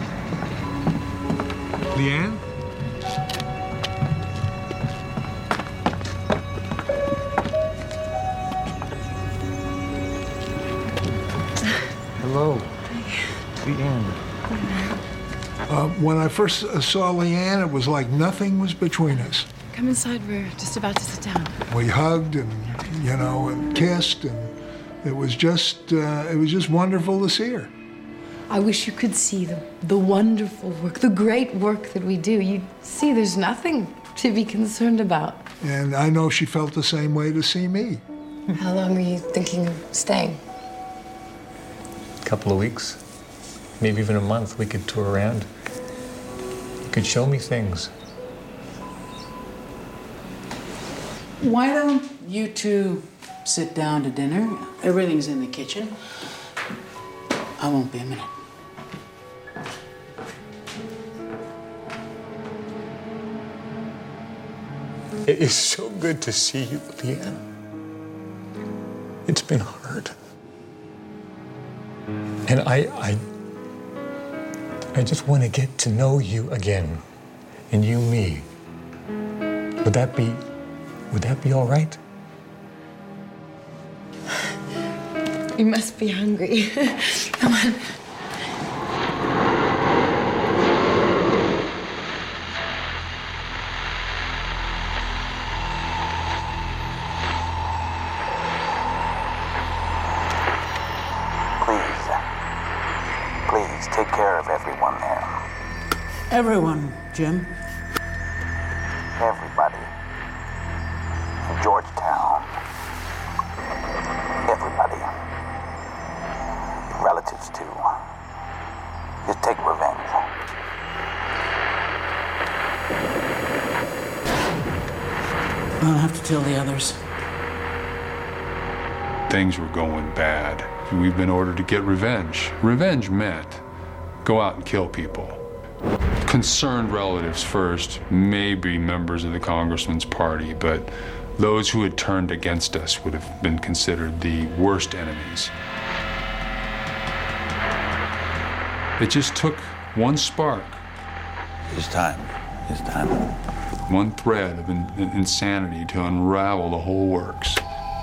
Hello. Leanne. When I first saw Leanne, it was like nothing was between us. Come inside, we're just about to sit down. We hugged and, and kissed, and it was just wonderful to see her. I wish you could see the wonderful work, the great work that we do. You'd see there's nothing to be concerned about. And I know she felt the same way to see me. How long are you thinking of staying? A couple of weeks, maybe even a month. We could tour around. You could show me things. Why don't you two sit down to dinner? Everything's in the kitchen. I won't be a minute. It is so good to see you, Leanne. It's been hard. And I just want to get to know you again, and you me. Would that be all right? You must be hungry. Come on. Please take care of everyone there. Everyone, Jim. Everybody. In Georgetown. Everybody. Relatives, too. Just take revenge. I'll have to tell the others. Things were going bad. We've been ordered to get revenge. Revenge meant go out and kill people. Concerned relatives first, maybe members of the congressman's party, but those who had turned against us would have been considered the worst enemies. It just took one spark. His time. His time. One thread of insanity to unravel the whole works.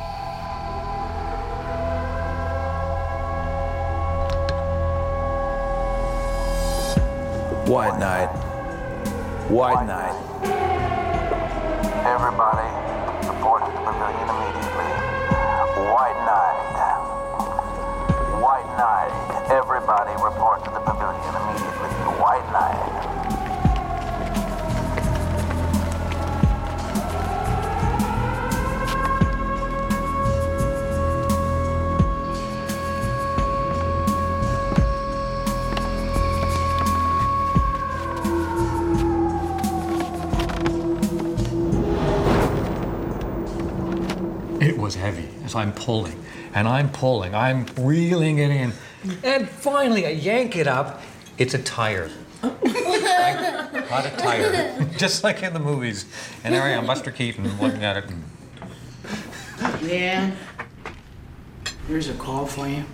White Knight. White Knight. Everybody, report to the pavilion immediately. White Knight. White Knight. Everybody, report to the pavilion immediately. White Knight. It was heavy as I'm pulling, and I'm pulling, I'm reeling it in. And finally, I yank it up. It's a tire. I caught a tire, just like in the movies. And there I am, Buster Keaton, looking at it. Yeah. Here's a call for you.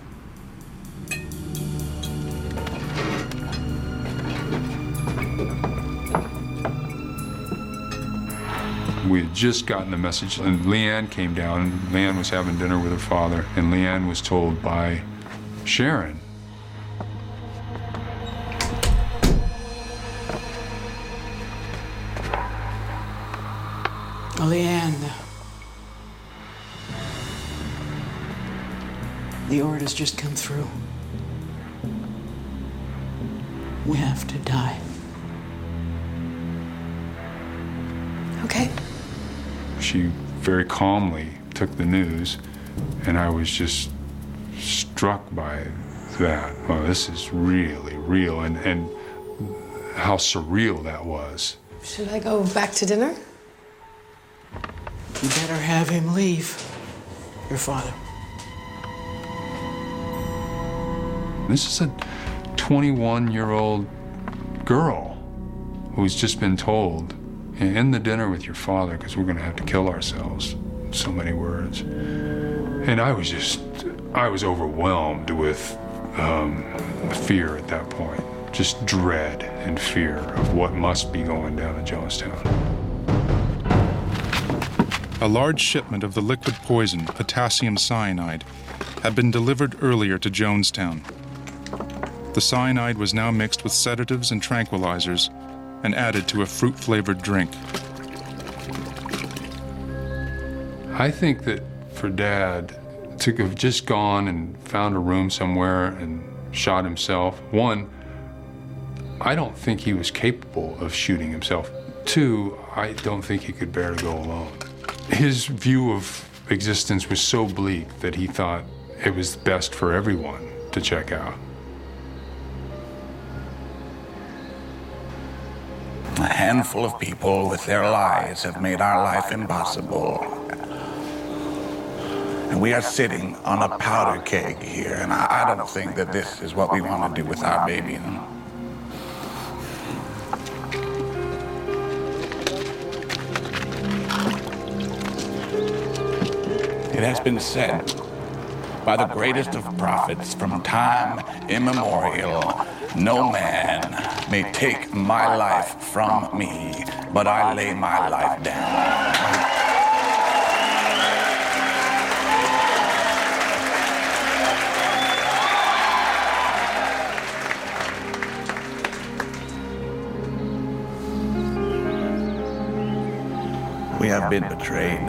We had just gotten the message, and Leanne came down, and Leanne was having dinner with her father, and Leanne was told by Sharon. Leanne, the order's just come through. We have to die. Okay. She very calmly took the news, and I was just struck by that. Well, this is really real, and how surreal that was. Should I go back to dinner? You better have him leave. Your father. This is a 21-year-old girl who's just been told, end the dinner with your father because we're going to have to kill ourselves. So many words. And I was overwhelmed with fear at that point. Just dread and fear of what must be going down in Jonestown. A large shipment of the liquid poison, potassium cyanide, had been delivered earlier to Jonestown. The cyanide was now mixed with sedatives and tranquilizers and added to a fruit-flavored drink. I think that for Dad to have just gone and found a room somewhere and shot himself, one, I don't think he was capable of shooting himself. Two, I don't think he could bear to go alone. His view of existence was so bleak that he thought it was best for everyone to check out. A handful of people with their lies have made our life impossible. And we are sitting on a powder keg here, and I don't think that this is what we want to do with our baby. It has been said by the greatest of prophets from time immemorial, no man may take my life from me, but I lay my life down. We have been betrayed.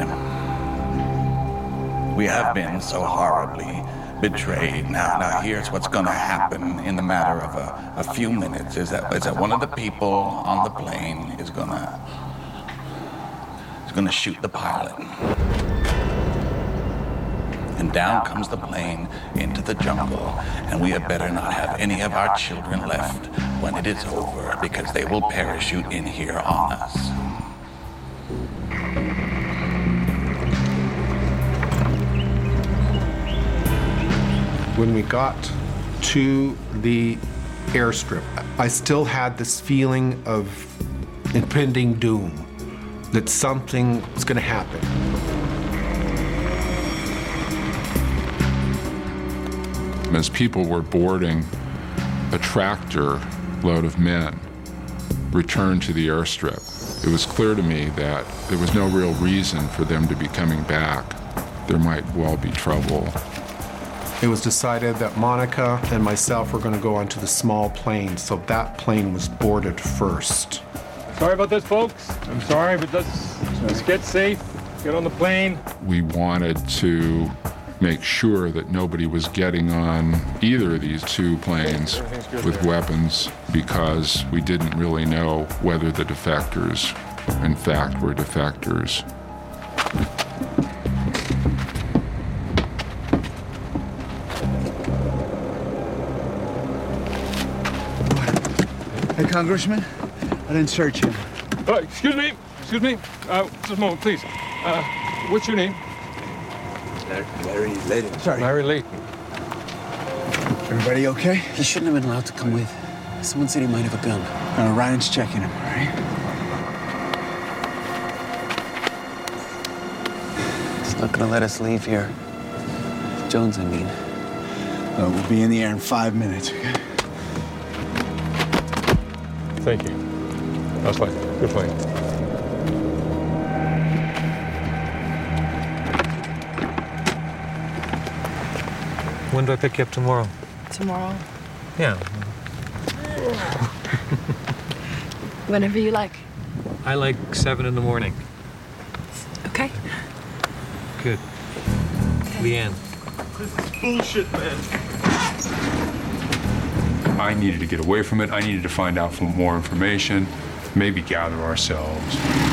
We have been so horribly betrayed. Now here's what's going to happen in the matter of a few minutes is that one of the people on the plane is going to shoot the pilot. And down comes the plane into the jungle, and we had better not have any of our children left when it is over, because they will parachute in here on us. When we got to the airstrip, I still had this feeling of impending doom, that something was going to happen. As people were boarding a tractor load of men returned to the airstrip, it was clear to me that there was no real reason for them to be coming back. There might well be trouble. It was decided that Monica and myself were going to go onto the small plane, so that plane was boarded first. Sorry about this, folks. I'm sorry, but let's get safe, get on the plane. We wanted to make sure that nobody was getting on either of these two planes with weapons, because we didn't really know whether the defectors, in fact, were defectors. Hey, Congressman, I didn't search him. Excuse me. Just a moment, please. What's your name? Larry Layton. Sorry. Larry Layton. Everybody okay? He shouldn't have been allowed to come with. Someone said he might have a gun. Ryan's checking him, all right? He's not gonna let us leave here. Jones, I mean. We'll be in the air in 5 minutes, okay? Thank you. That's fine. Good plane. When do I pick you up tomorrow? Tomorrow? Yeah. Whenever you like. I like 7 in the morning. Okay. Good. Leanne. This is bullshit, man. I needed to get away from it. I needed to find out more information, maybe gather ourselves.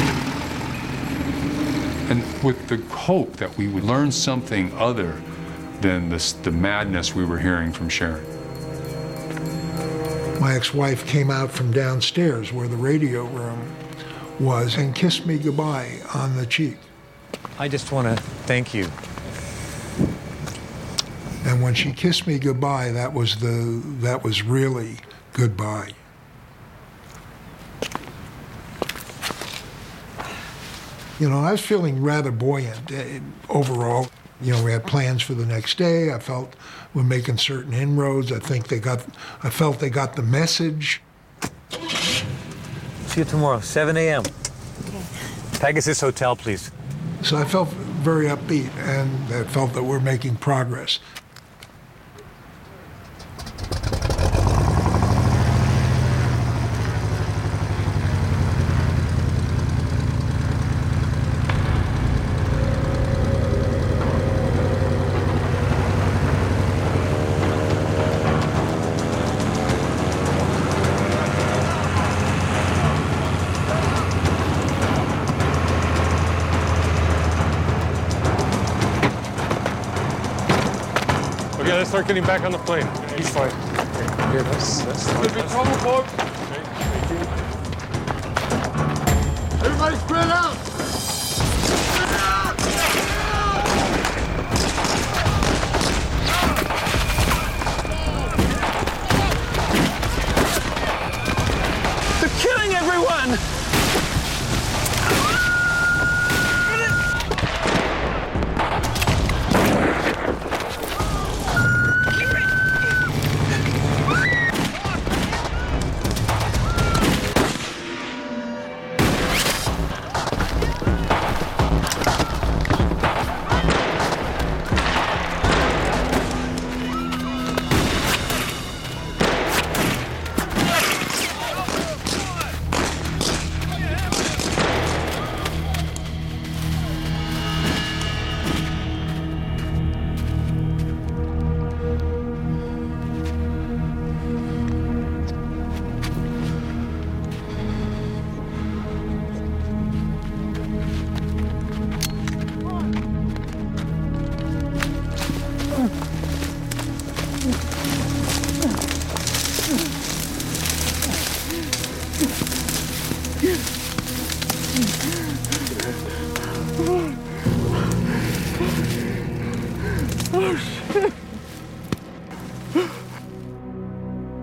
And with the hope that we would learn something other than the madness we were hearing from Sharon. My ex-wife came out from downstairs where the radio room was and kissed me goodbye on the cheek. I just want to thank you. And when she kissed me goodbye, that was really goodbye. You know, I was feeling rather buoyant overall. You know, we had plans for the next day. I felt we're making certain inroads. I felt they got the message. See you tomorrow, 7 a.m. Okay. Pegasus Hotel, please. So I felt very upbeat, and I felt that we're making progress. Let's start getting back on the plane. He's fine. Okay, that's Could be trouble, folks. Everybody spread out. They're killing everyone!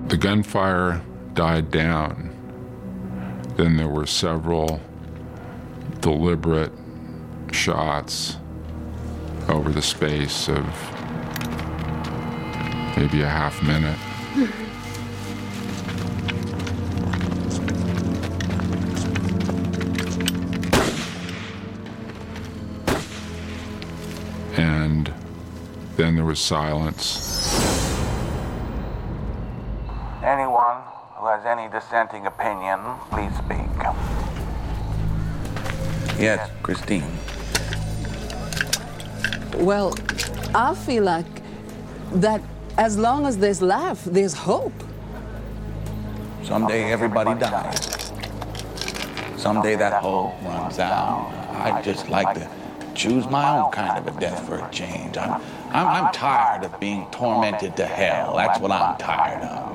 The gunfire died down. Then there were several deliberate shots over the space of maybe a half minute. And then there was silence. Anyone who has any dissenting opinion, please speak. Yes, Christine. Well, I feel like that as long as there's life, there's hope. Someday everybody dies. Someday that hope runs out. I'd just like to choose my own kind of a death for a change. I'm tired of being tormented to hell. That's what I'm tired of.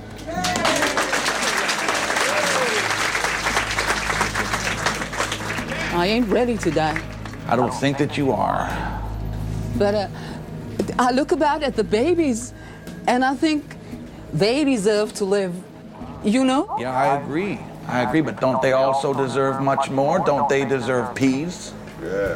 I ain't ready to die. I don't think that you are. But I look about at the babies, and I think they deserve to live, you know? Yeah, I agree, but don't they also deserve much more? Don't they deserve peace? Yeah,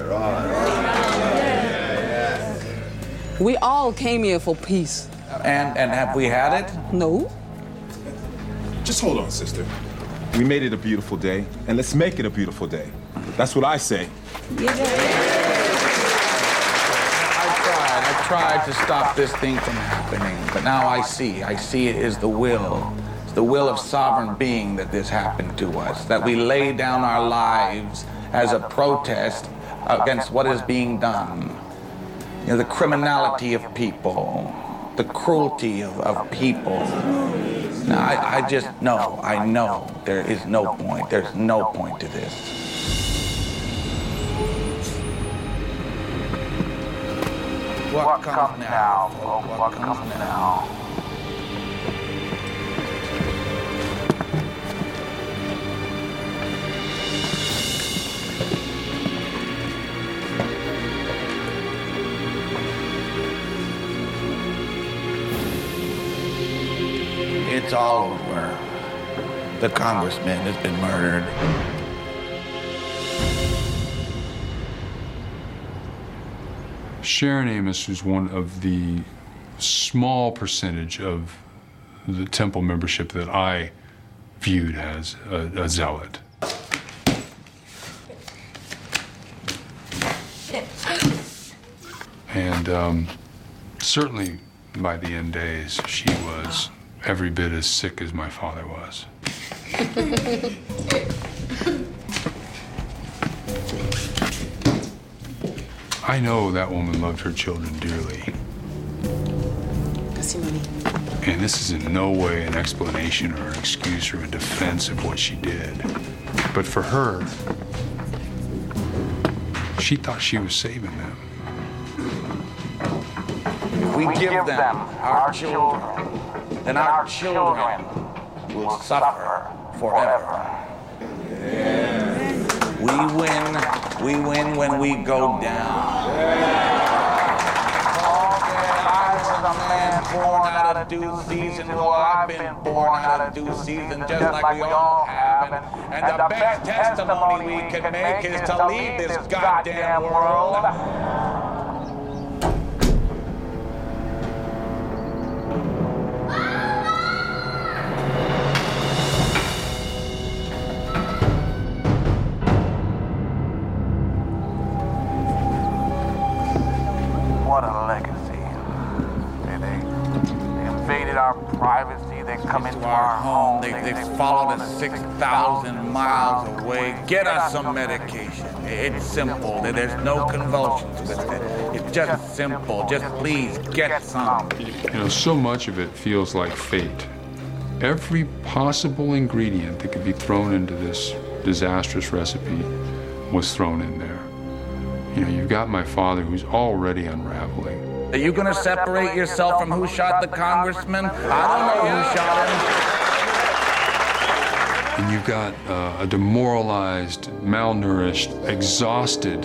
right. We all came here for peace. And have we had it? No. Just hold on, sister. We made it a beautiful day, and let's make it a beautiful day. That's what I say. I tried to stop this thing from happening, but now I see it is the will. It's the will of sovereign being that this happened to us, that we lay down our lives as a protest against what is being done. You know, the criminality of people, the cruelty of people. Now, I know there is no point. There's no point to this. What comes now, folks? What comes now? It's all over. The congressman has been murdered. Sharon Amos was one of the small percentage of the temple membership that I viewed as a zealot. And certainly by the end days, she was every bit as sick as my father was. I know that woman loved her children dearly. And this is in no way an explanation or an excuse or a defense of what she did. But for her, she thought she was saving them. We give them our children, then our children will suffer forever. We win when we go down. I was a man born out of due season. Well, I've been born out of due season, just like we all have. And the best testimony we can make is to leave this goddamn world. What a legacy. They invaded our privacy. They come into our home. They followed us 6,000 miles away. Get us some medication. It's simple. There's no convulsions with it. It's just simple. Just please get some. You know, so much of it feels like fate. Every possible ingredient that could be thrown into this disastrous recipe was thrown in there. You know, you've got my father who's already unraveling. Are you gonna separate yourself from who shot the congressman? I don't know who shot him. And you've got a demoralized, malnourished, exhausted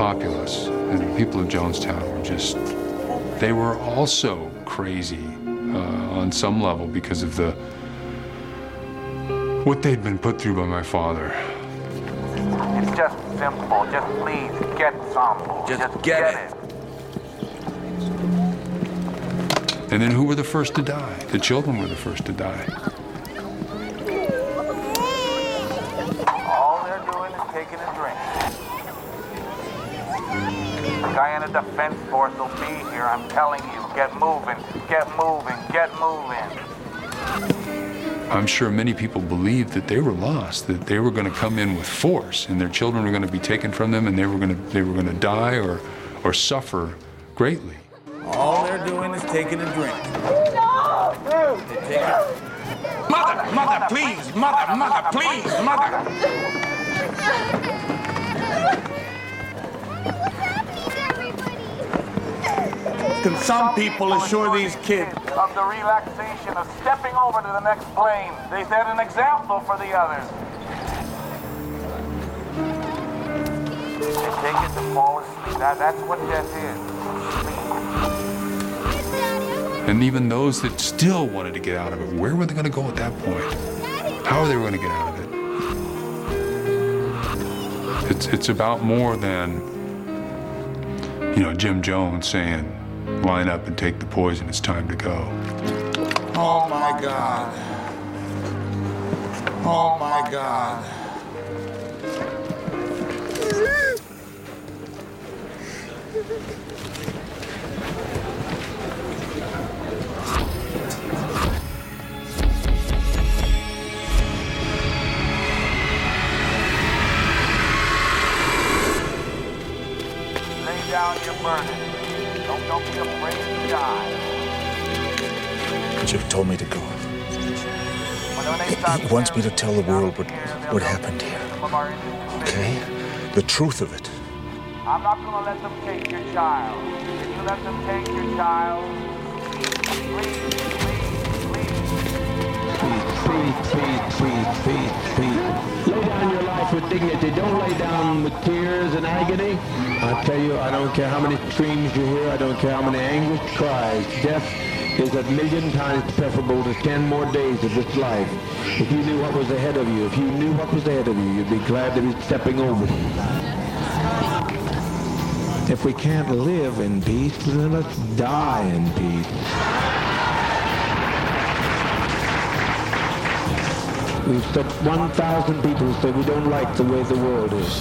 populace. And the people of Jonestown were they were also crazy on some level because of what they'd been put through by my father. It's just simple. Just please get some. Just get it. And then who were the first to die? The children were the first to die. All they're doing is taking a drink. The Guyana Defense Force will be here, I'm telling you. Get moving, get moving, get moving. I'm sure many people believed that they were lost, that they were going to come in with force, and their children were going to be taken from them, and they were going to die or suffer greatly. All they're doing is taking a drink. No! Mother, please! Mother, please! Mother! Can some people assure these kids of the relaxation of stepping over to the next plane? They set an example for the others. They take it to fall asleep. That's what death is. And even those that still wanted to get out of it, where were they going to go at that point? How are they going to get out of it? It's about more than, Jim Jones saying, line up and take the poison, it's time to go. Oh my God. Oh my God. Lay down your burden. Don't be afraid to die. Jim told me to go. He wants me to tell the world what happened here. Okay? The truth of it. I'm not going to let them take your child. If you let them take your child, please. Lay down your life with dignity. Don't lay down with tears and agony. I tell you, I don't care how many screams you hear. I don't care how many anguished cries. Death is a million times preferable to 10 more days of this life. If you knew what was ahead of you, you'd be glad to be stepping over it. If we can't live in peace, then let's die in peace. We've said 1,000 people say we don't like the way the world is.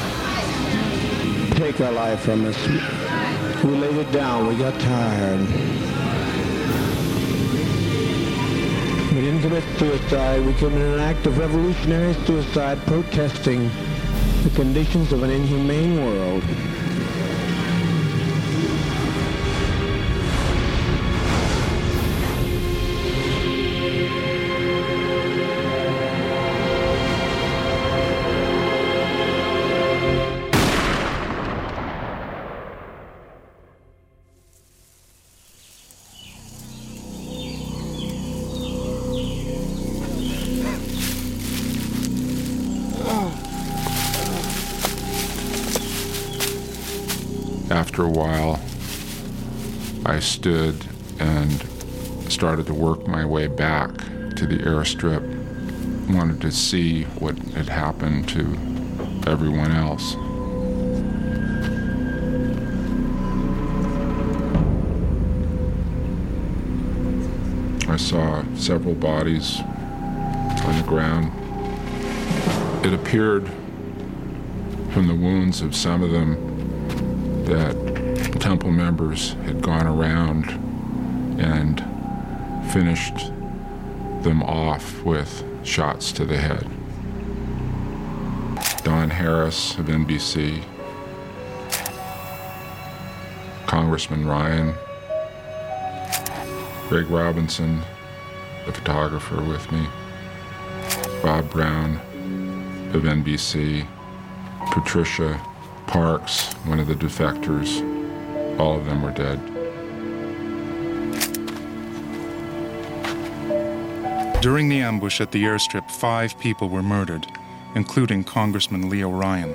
Take our life from us. We laid it down. We got tired. We didn't commit suicide. We committed an act of revolutionary suicide protesting the conditions of an inhumane world. After a while, I stood and started to work my way back to the airstrip. Wanted to see what had happened to everyone else. I saw several bodies on the ground. It appeared from the wounds of some of them that temple members had gone around and finished them off with shots to the head. Don Harris of NBC, Congressman Ryan, Greg Robinson, the photographer with me, Bob Brown of NBC, Patricia Parks, one of the defectors. All of them were dead. During the ambush at the airstrip, 5 people were murdered, including Congressman Leo Ryan.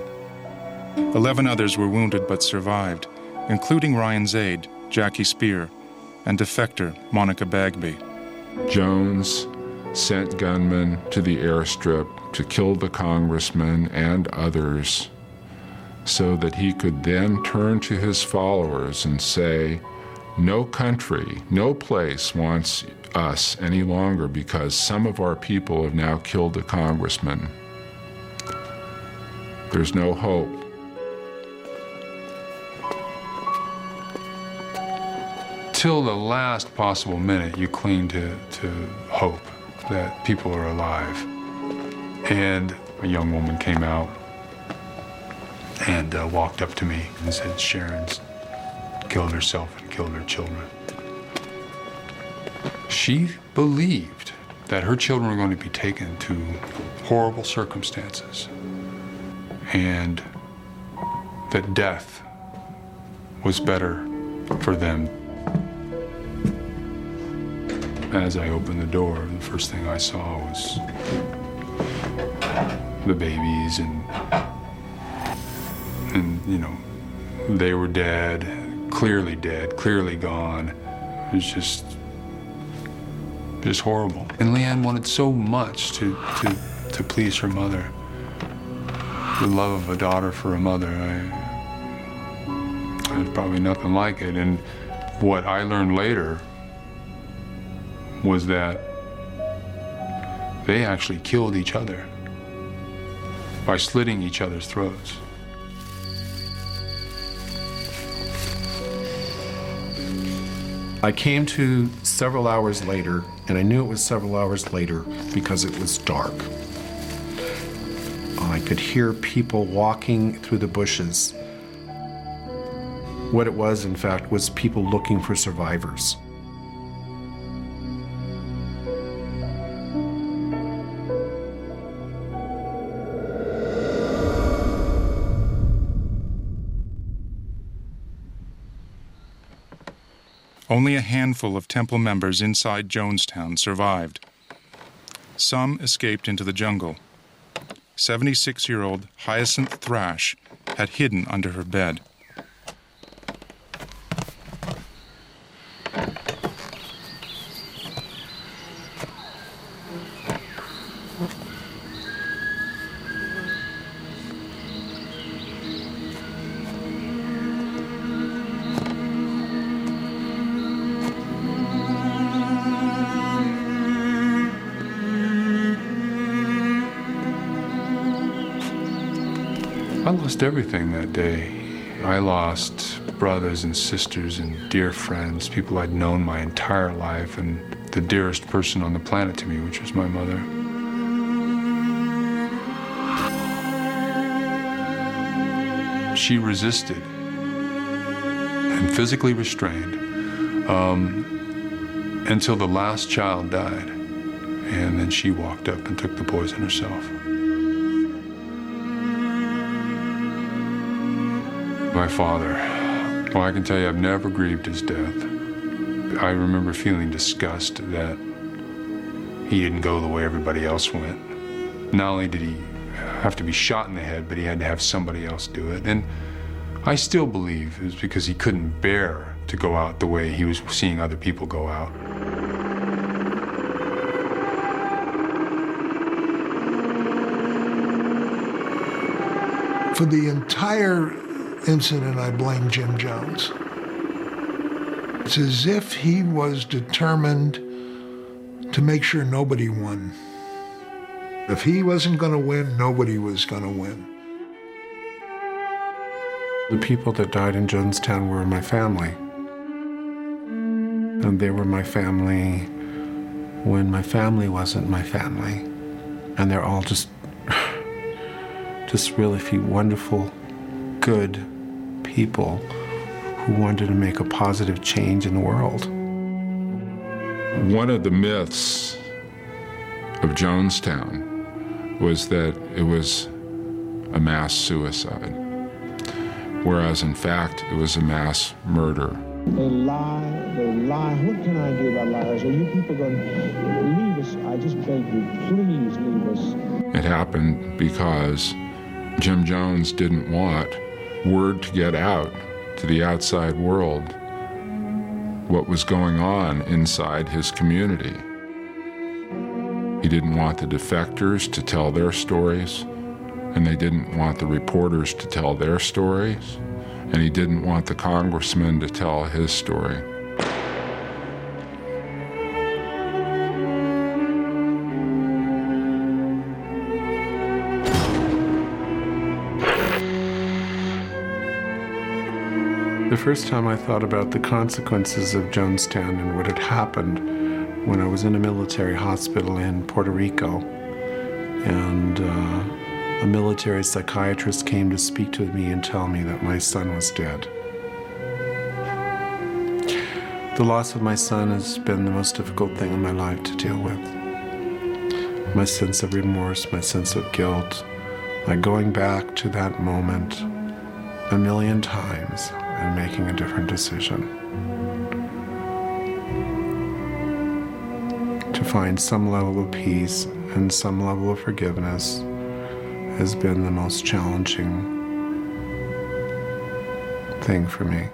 11 others were wounded but survived, including Ryan's aide, Jackie Spear, and defector Monica Bagby. Jones sent gunmen to the airstrip to kill the congressman and others so that he could then turn to his followers and say, no country, no place wants us any longer because some of our people have now killed the congressman. There's no hope. Till the last possible minute, you cling to hope that people are alive. And a young woman came out and walked up to me and said, Sharon's killed herself and killed her children. She believed that her children were going to be taken to horrible circumstances and that death was better for them. As I opened the door, the first thing I saw was the babies and you know, they were dead, clearly gone. It was just horrible. And Leanne wanted so much to please her mother. The love of a daughter for a mother, there's probably nothing like it. And what I learned later was that they actually killed each other by slitting each other's throats. I came to several hours later, and I knew it was several hours later because it was dark. I could hear people walking through the bushes. What it was, in fact, was people looking for survivors. Only a handful of Temple members inside Jonestown survived. Some escaped into the jungle. 76-year-old Hyacinth Thrash had hidden under her bed. I lost everything that day. I lost brothers and sisters and dear friends, people I'd known my entire life, and the dearest person on the planet to me, which was my mother. She resisted and physically restrained until the last child died, and then she walked up and took the poison herself. My father, well, I can tell you I've never grieved his death. I remember feeling disgust that he didn't go the way everybody else went. Not only did he have to be shot in the head, but he had to have somebody else do it. And I still believe it was because he couldn't bear to go out the way he was seeing other people go out. For the entire incident, I blame Jim Jones. It's as if he was determined to make sure nobody won. If he wasn't going to win, nobody was going to win. The people that died in Jonestown were my family. And they were my family when my family wasn't my family. And they're all just really wonderful, good people who wanted to make a positive change in the world. One of the myths of Jonestown was that it was a mass suicide, whereas in fact it was a mass murder. They lie. What can I do about liars? Are you people going to leave us? I just beg you, please leave us. It happened because Jim Jones didn't want word to get out to the outside world what was going on inside his community. He didn't want the defectors to tell their stories, and they didn't want the reporters to tell their stories, and he didn't want the congressman to tell his story. The first time I thought about the consequences of Jonestown and what had happened when I was in a military hospital in Puerto Rico, and a military psychiatrist came to speak to me and tell me that my son was dead. The loss of my son has been the most difficult thing in my life to deal with. My sense of remorse, my sense of guilt, my going back to that moment a million times and making a different decision. To find some level of peace and some level of forgiveness has been the most challenging thing for me.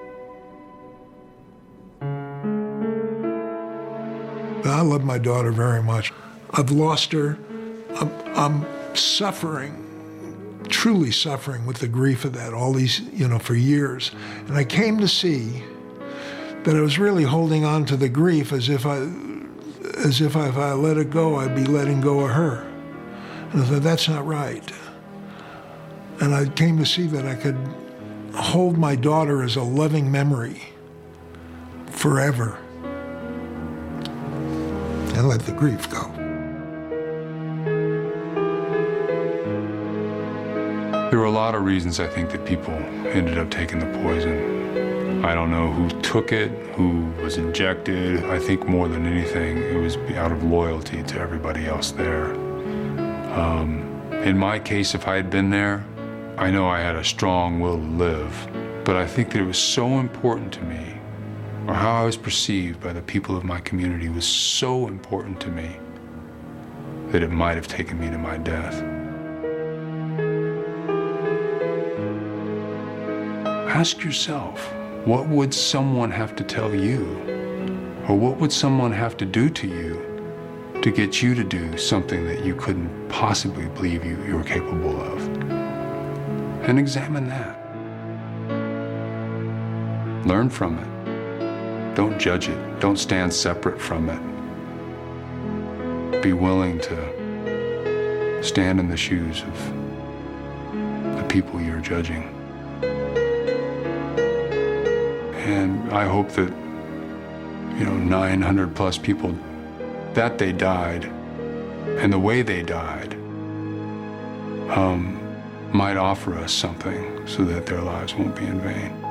I love my daughter very much. I've lost her. I'm suffering, truly suffering with the grief of that all these, for years. And I came to see that I was really holding on to the grief as if if I let it go, I'd be letting go of her. And I thought, that's not right. And I came to see that I could hold my daughter as a loving memory forever and let the grief go. There were a lot of reasons I think that people ended up taking the poison. I don't know who took it, who was injected. I think more than anything, it was out of loyalty to everybody else there. In my case, if I had been there, I know I had a strong will to live, but I think that it was so important to me, or how I was perceived by the people of my community was so important to me, that it might have taken me to my death. Ask yourself, what would someone have to tell you? Or what would someone have to do to you to get you to do something that you couldn't possibly believe you were capable of? And examine that. Learn from it. Don't judge it. Don't stand separate from it. Be willing to stand in the shoes of the people you're judging. And I hope that, 900 plus people, that they died and the way they died might offer us something so that their lives won't be in vain.